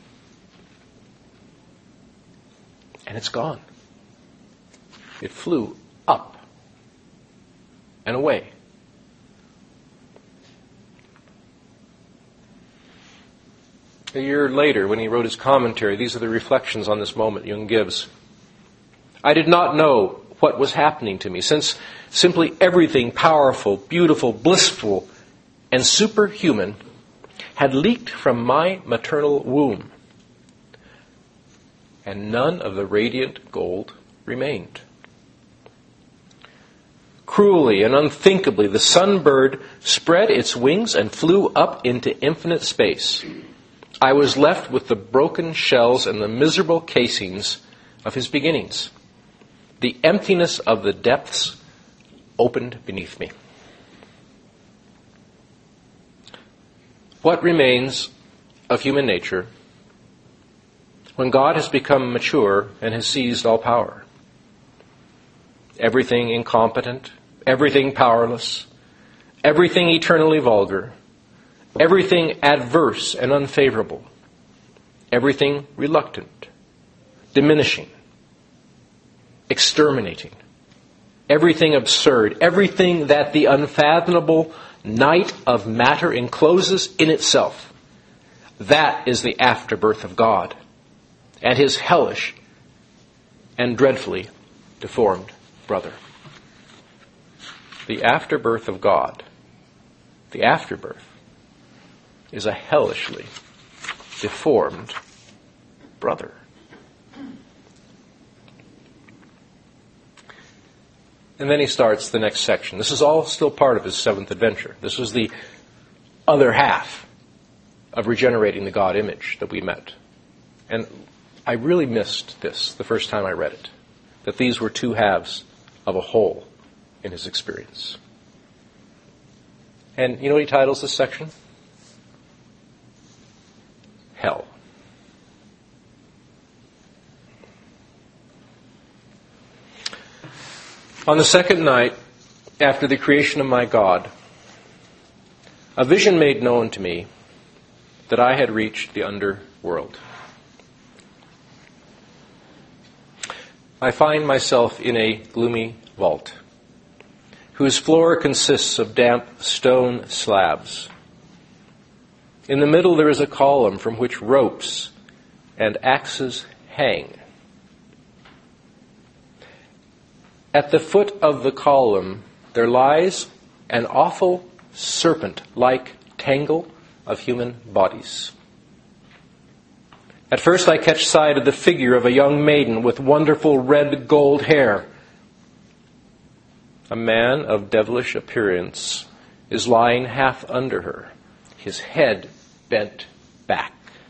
And it's gone. It flew up and away. A year later, when he wrote his commentary, these are the reflections on this moment Jung gives. I did not know what was happening to me, since simply everything powerful, beautiful, blissful, and superhuman had leaked from my maternal womb, and none of the radiant gold remained. Cruelly and unthinkably, the sunbird spread its wings and flew up into infinite space. I was left with the broken shells and the miserable casings of his beginnings. The emptiness of the depths opened beneath me. What remains of human nature when God has become mature and has seized all power? Everything incompetent, everything powerless, everything eternally vulgar, everything adverse and unfavorable, everything reluctant, diminishing, exterminating, everything absurd, everything that the unfathomable night of matter encloses in itself. That is the afterbirth of God and his hellish and dreadfully deformed brother. The afterbirth of God, the afterbirth, is a hellishly deformed brother. And then he starts the next section. This is all still part of his seventh adventure. This was the other half of regenerating the God image that we met. And I really missed this the first time I read it, that these were two halves of a whole in his experience. And you know what he titles this section? Hell. On the second night, after the creation of my God, a vision made known to me that I had reached the underworld. I find myself in a gloomy vault, whose floor consists of damp stone slabs. In the middle there is a column from which ropes and axes hang. At the foot of the column there lies an awful serpent-like tangle of human bodies. At first I catch sight of the figure of a young maiden with wonderful red gold hair. A man of devilish appearance is lying half under her, his head bent back.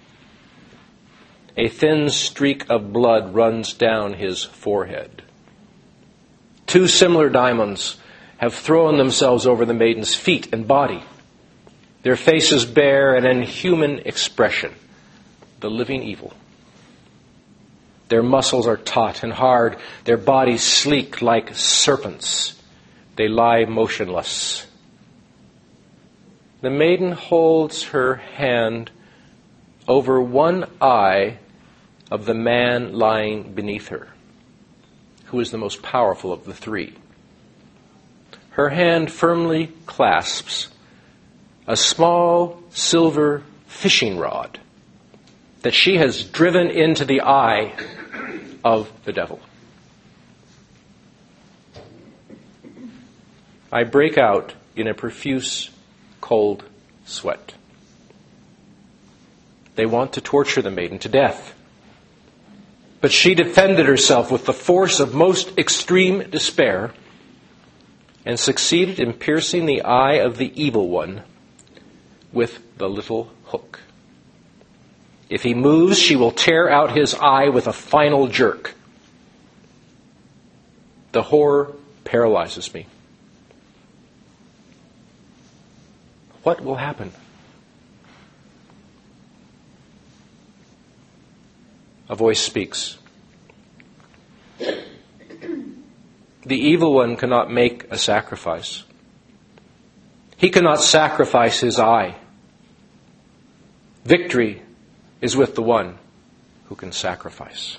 A thin streak of blood runs down his forehead. Two similar diamonds have thrown themselves over the maiden's feet and body. Their faces bear an inhuman expression, the living evil. Their muscles are taut and hard, their bodies sleek like serpents. They lie motionless. The maiden holds her hand over one eye of the man lying beneath her, who is the most powerful of the three. Her hand firmly clasps a small silver fishing rod that she has driven into the eye of the devil. I break out in a profuse, cold sweat. They want to torture the maiden to death. But she defended herself with the force of most extreme despair and succeeded in piercing the eye of the evil one with the little hook. If he moves, she will tear out his eye with a final jerk. The horror paralyzes me. What will happen? A voice speaks. The evil one cannot make a sacrifice. He cannot sacrifice his eye. Victory is with the one who can sacrifice.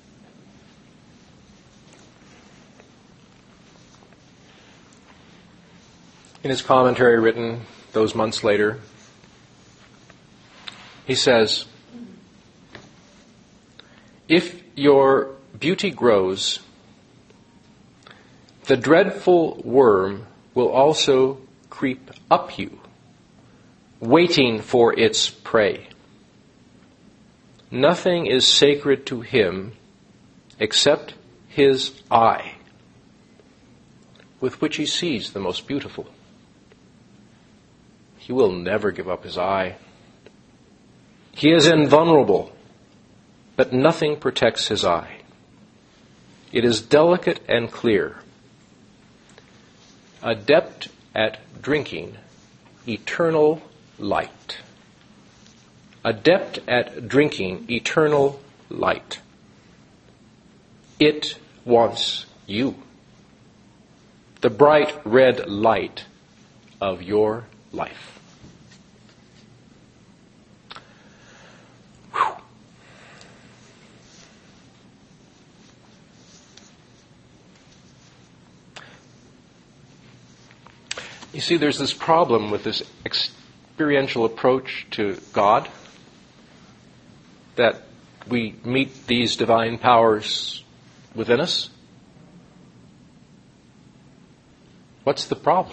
In his commentary written those months later, he says, if your beauty grows, the dreadful worm will also creep up you, waiting for its prey. Nothing is sacred to him except his eye, with which he sees the most beautiful. He will never give up his eye. He is invulnerable, but nothing protects his eye. It is delicate and clear. Adept at drinking eternal light. Adept at drinking eternal light. It wants you. The bright red light of your life. Whew. You see, there's this problem with this experiential approach to God, that we meet these divine powers within us. What's the problem?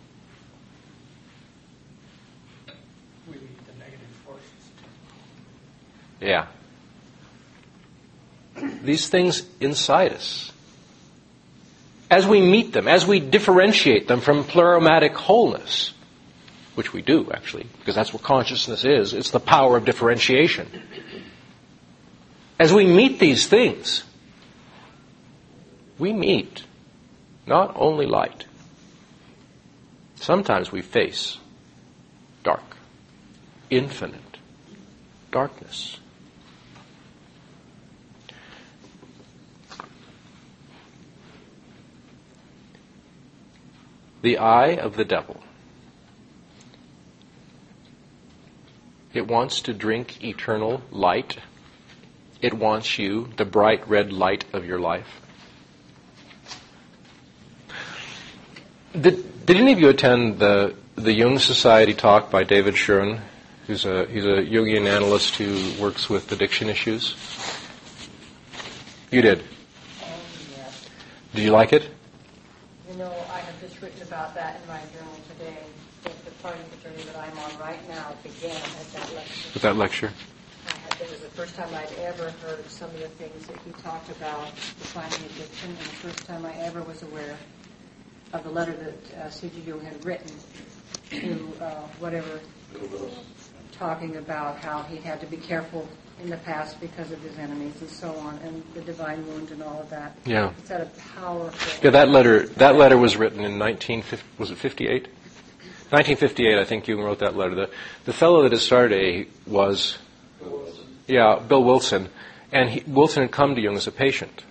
We meet the negative forces. Yeah. these things inside us, as we meet them, as we differentiate them from plurimatic wholeness, which we do, actually, because that's what consciousness is. It's the power of differentiation. As we meet these things, we meet not only light. Sometimes we face dark, infinite darkness. The eye of the devil. It wants to drink eternal light. It wants you, the bright red light of your life. Did, did any of you attend the the Jung Society talk by David Shuren, who's a he's a Jungian analyst who works with addiction issues? You did. Did you like it? You know, I have just written about that in my journal today. That the part of the journey that I'm on right now began at that lecture. With that lecture? I had, it was the first time I'd ever heard some of the things that he talked about defining addiction, and the first time I ever was aware of the letter that uh, C G Jung had written to uh, whatever, talking about how he had to be careful in the past because of his enemies and so on, and the divine wound and all of that. Yeah. It's had a powerful. Yeah, that letter that letter was written in nineteen fifty, was it fifty-eight? nineteen fifty-eight, I think Jung wrote that letter. The the fellow that had started A was Bill Wilson. Yeah, Bill Wilson, and he, Wilson had come to Jung as a patient.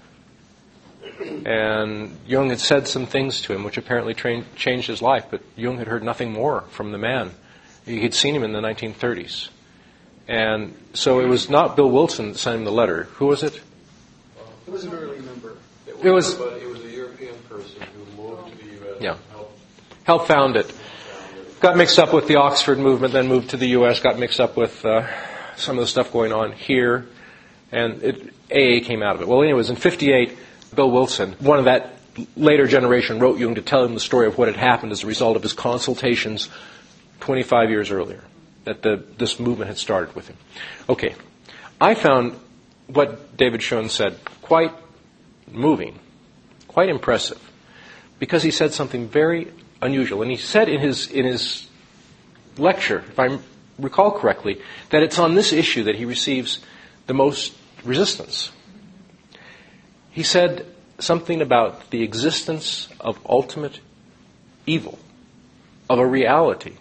And Jung had said some things to him which apparently tra- changed his life, but Jung had heard nothing more from the man. He had seen him in the nineteen thirties. And so it was not Bill Wilson that sent him the letter. Who was it? It was an early member. It was, It was- but it was a European person who moved to the U S Yeah. and helped Helped found it. Got mixed up with the Oxford movement, then moved to the U S, got mixed up with uh, some of the stuff going on here, and it, A A came out of it. Well, anyways, in fifty-eight, Bill Wilson, one of that later generation, wrote Jung to tell him the story of what had happened as a result of his consultations twenty-five years earlier, that the, this movement had started with him. Okay, I found what David Schoen said quite moving, quite impressive, because he said something very unusual. And he said in his in his lecture, if I recall correctly, that it's on this issue that he receives the most resistance. He said something about the existence of ultimate evil, of a reality.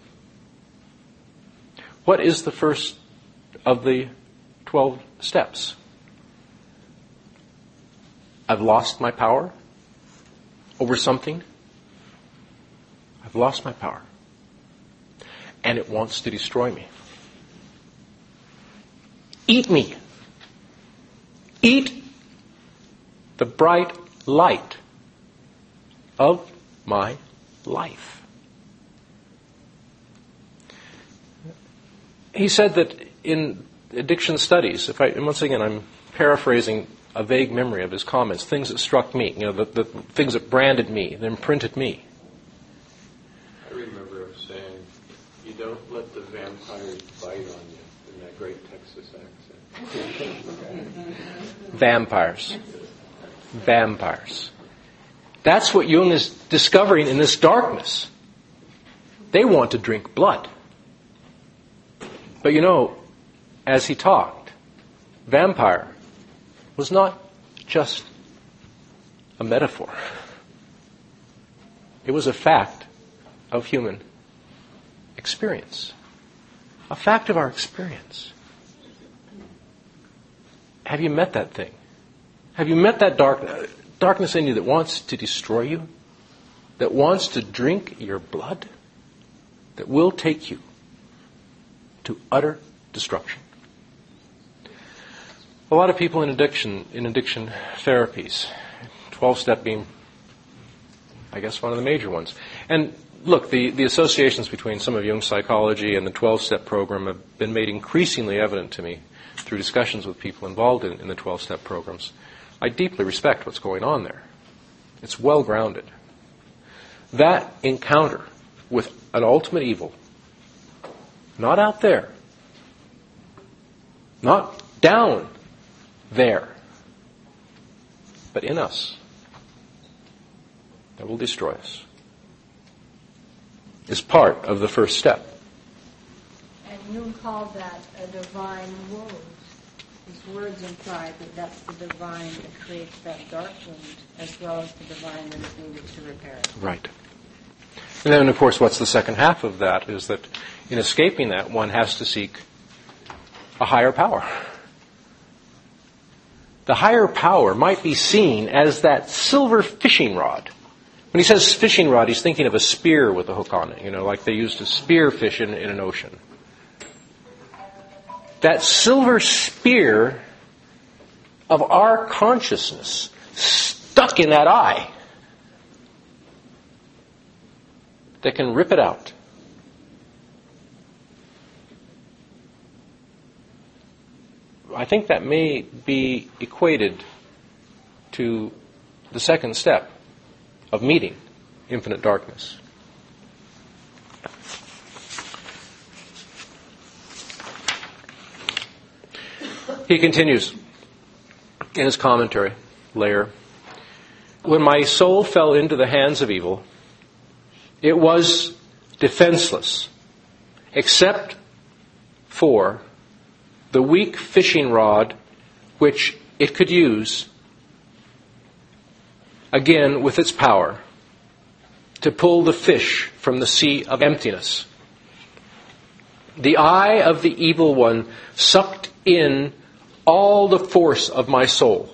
What is the first of the twelve steps? I've lost my power over something. I've lost my power. And it wants to destroy me. Eat me. Eat the bright light of my life. He said that in addiction studies, if I, and once again I'm paraphrasing a vague memory of his comments, things that struck me, you know, the, the things that branded me, that imprinted me. I remember him saying, "You don't let the vampires bite on you," in that great Texas accent. Vampires. Vampires. That's what Jung is discovering in this darkness. They want to drink blood. But you know, as he talked, vampire was not just a metaphor. It was a fact of human experience. A fact of our experience. Have you met that thing? Have you met that dark, darkness in you that wants to destroy you? That wants to drink your blood? That will take you to utter destruction? A lot of people in addiction, in addiction therapies, twelve-step being, I guess, one of the major ones. And look, the, the associations between some of Jung's psychology and the twelve-step program have been made increasingly evident to me through discussions with people involved in, in the twelve-step programs. I deeply respect what's going on there. It's well-grounded. That encounter with an ultimate evil, not out there, not down there, but in us, that will destroy us, is part of the first step. And Jung called that a divine wound. His words imply that that's the divine that creates that dark wound, as well as the divine that is needed to repair it. Right. And then, of course, what's the second half of that is that in escaping that, one has to seek a higher power. The higher power might be seen as that silver fishing rod. When he says fishing rod, he's thinking of a spear with a hook on it, you know, like they used to spear fish in, in an ocean. That silver spear of our consciousness stuck in that eye that can rip it out. I think that may be equated to the second step of meeting infinite darkness. He continues in his commentary layer. When my soul fell into the hands of evil, it was defenseless, except for the weak fishing rod which it could use, again with its power, to pull the fish from the sea of emptiness. The eye of the evil one sucked in all the force of my soul.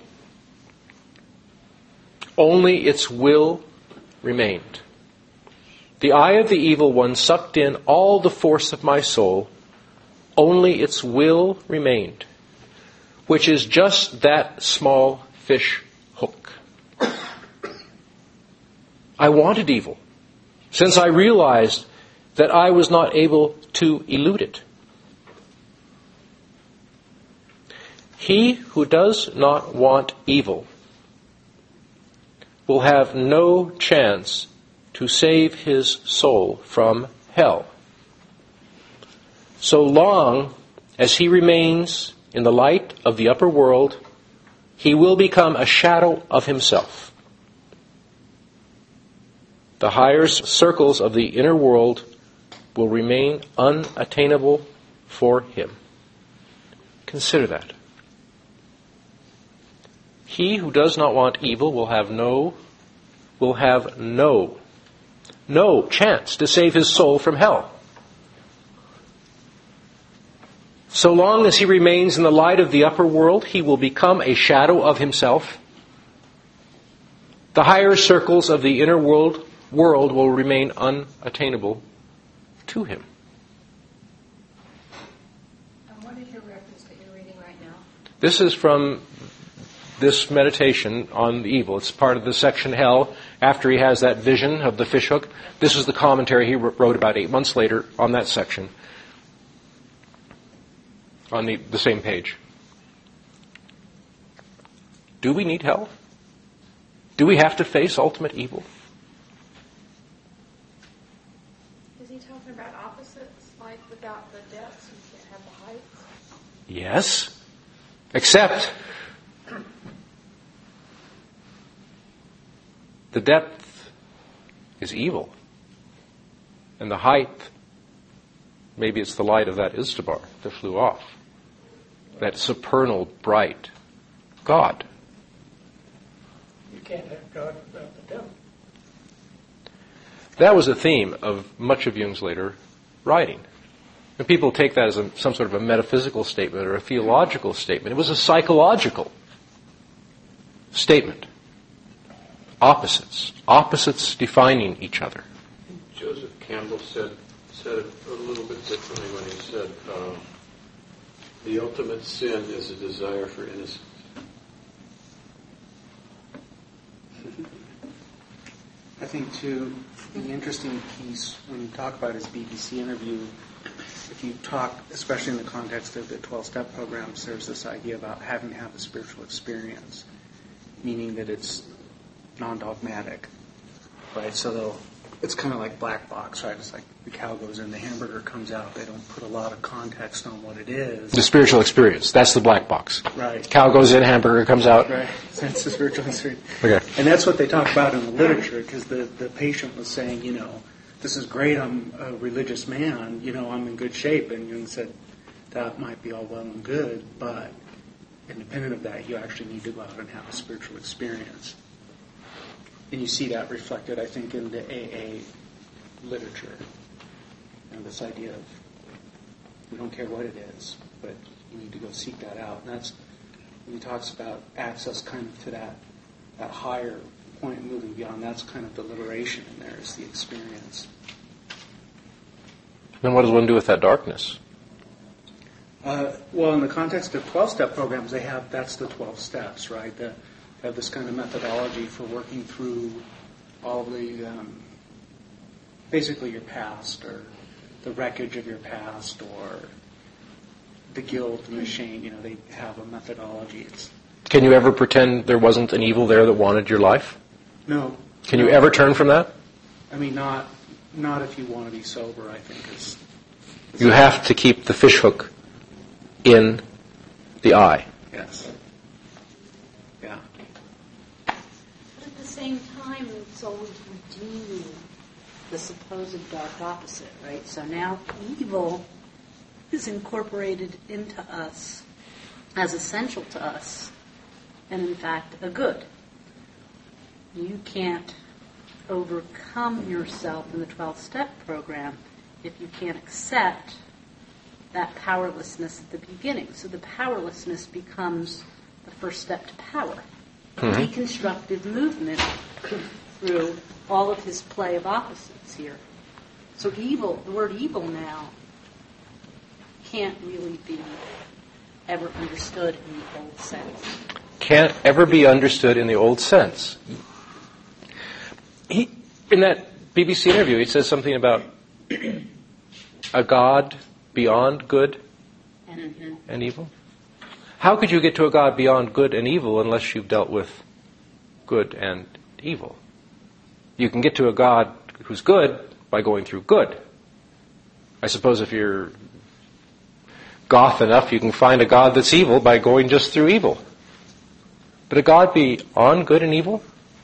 Only its will remained. The eye of the evil one sucked in all the force of my soul. Only its will remained, which is just that small fish hook. I wanted evil, since I realized that I was not able to elude it. He who does not want evil will have no chance to save his soul from hell. So long as he remains in the light of the upper world, he will become a shadow of himself. The higher circles of the inner world will remain unattainable for him. Consider that. He who does not want evil will have no, will have no, no chance to save his soul from hell. So long as he remains in the light of the upper world, he will become a shadow of himself. The higher circles of the inner world, world will remain unattainable to him. And what is your reference that you're reading right now? This is from this meditation on the evil. It's part of the section Hell, after he has that vision of the fishhook. This is the commentary he wrote about eight months later on that section, on the, the same page. Do we need hell? Do we have to face ultimate evil? Is he talking about opposites, like without the depths you can't have the heights? Yes, except the depth is evil, and the height, maybe it's the light of that Iztabar that flew off, that supernal, bright God. You can't have God without the devil. That was a theme of much of Jung's later writing. And people take that as a, some sort of a metaphysical statement or a theological statement. It was a psychological statement. Opposites. Opposites defining each other. Joseph Campbell said said it a little bit differently when he said, uh, the ultimate sin is a desire for innocence. I think, too, the interesting piece when you talk about his B B C interview, if you talk, especially in the context of the twelve-step programs, there's this idea about having to have a spiritual experience, meaning that it's non-dogmatic, right? So they'll it's kind of like black box, right? It's like the cow goes in, the hamburger comes out. They don't put a lot of context on what it is. The spiritual experience. That's the black box. Right. Cow goes in, hamburger comes out. Right. That's the spiritual experience. Okay. And that's what they talk about in the literature, because the, the patient was saying, you know, this is great, I'm a religious man, you know, I'm in good shape. And Jung said, that might be all well and good, but independent of that, you actually need to go out and have a spiritual experience. And you see that reflected, I think, in the A A literature. You know, this idea of we don't care what it is, but you need to go seek that out. And that's when he talks about access kind of to that, that higher point moving beyond. That's kind of the liberation in there, is the experience. Then what does one do with that darkness? Uh, well, in the context of twelve-step programs, they have, that's the twelve steps, right? The, they have this kind of methodology for working through all the, um, basically your past, or the wreckage of your past, or the guilt and the shame. You know, they have a methodology. It's, Can you ever pretend there wasn't an evil there that wanted your life? no. Can you ever turn from that? I mean, not not if you want to be sober, I think. Is, is You have to keep the fishhook in the eye. Yes. Yeah. But at the same time, it's always redeeming the supposed dark opposite, right? So now evil is incorporated into us as essential to us, and in fact, a good. You can't overcome yourself in the twelve-step program if you can't accept that powerlessness at the beginning. So the powerlessness becomes the first step to power. Mm-hmm. Deconstructive movement through all of his play of opposites here. So evil, the word evil now, can't really be ever understood in the old sense. Can't ever be understood in the old sense. He, in that B B C interview, he says something about a God beyond good Mm-hmm. and evil. How could you get to a God beyond good and evil unless you've dealt with good and evil? You can get to a God who's good by going through good. I suppose if you're goth enough, you can find a God that's evil by going just through evil. But a God beyond good and evil?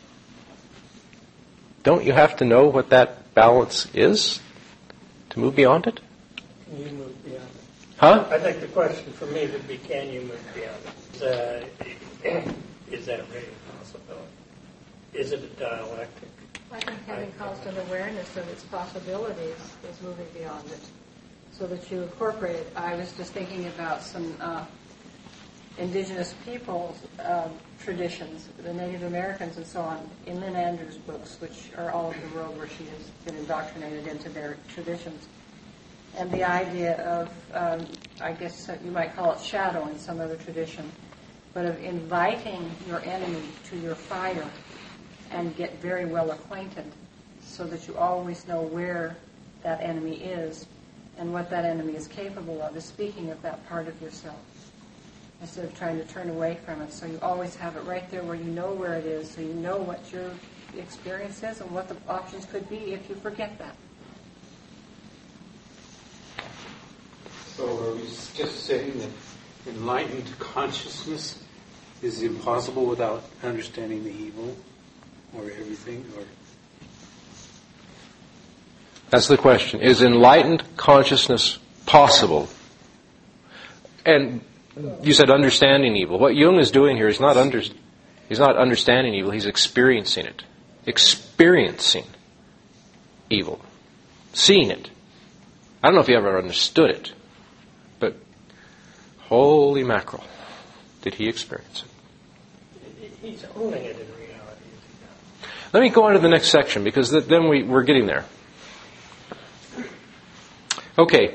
Don't you have to know what that balance is to move beyond it? Can you move beyond it? Huh? I think the question for me would be, can you move beyond it? Uh, is that really a possibility? Is it a dialectic? I think having constant awareness of its possibilities is moving beyond it, so that you incorporate it. I was just thinking about some uh, indigenous peoples' um, traditions, the Native Americans and so on, in Lynn Andrews' books, which are all over the world where she has been indoctrinated into their traditions. And the idea of, um, I guess you might call it shadow in some other tradition, but of inviting your enemy to your fire and get very well acquainted so that you always know where that enemy is and what that enemy is capable of, is speaking of that part of yourself, instead of trying to turn away from it. So you always have it right there where you know where it is, so you know what your experience is and what the options could be if you forget that. So are we just saying that enlightened consciousness is impossible without understanding the evil or everything? Or That's the question. Is enlightened consciousness possible? And you said understanding evil. What Jung is doing here is not under, he's not understanding evil, he's experiencing it. Experiencing evil. Seeing it. I don't know if he ever understood it, but holy mackerel, did he experience it. He's owning it in reality. Let me go on to the next section, because th- then we, we're getting there. Okay.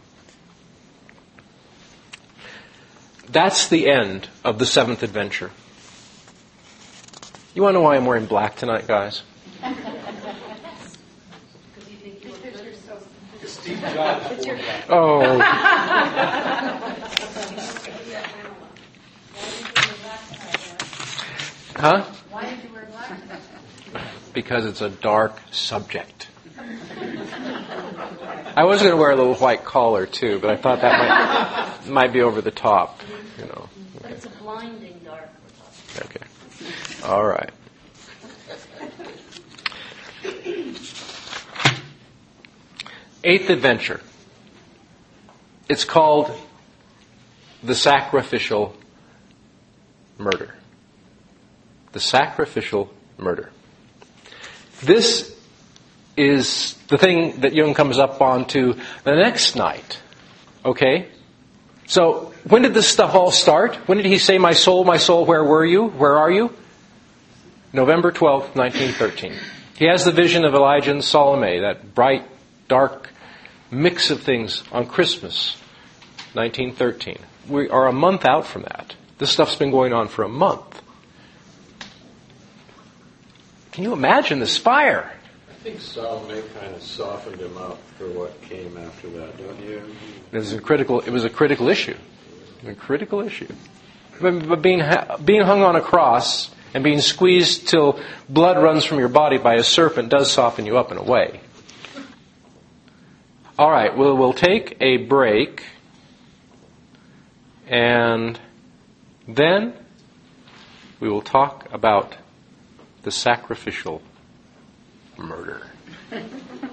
That's the end of the seventh adventure. You want to know why I'm wearing black tonight, guys? Steve Jobs wore that. Oh. Huh? Why did you wear black? Because it's a dark subject. I was going to wear a little white collar too, but I thought that might might be over the top. You know. But it's a blinding dark. Okay. All right. Eighth adventure. It's called the sacrificial murder. The sacrificial murder. This is the thing that Jung comes up onto the next night. Okay? So, when did this stuff all start? When did he say, "My soul, my soul, where were you? Where are you?" November twelfth, nineteen thirteen. He has the vision of Elijah and Salome, that bright, dark mix of things on Christmas, nineteen thirteen. We are a month out from that. This stuff's been going on for a month. Can you imagine this fire? I think Salome kind of softened him up for what came after that, don't you? It was a critical. It was a critical issue. A critical issue. But, but being being hung on a cross and being squeezed till blood runs from your body by a serpent does soften you up in a way. All right. Well, we'll take a break, and then we will talk about the sacrificial murder.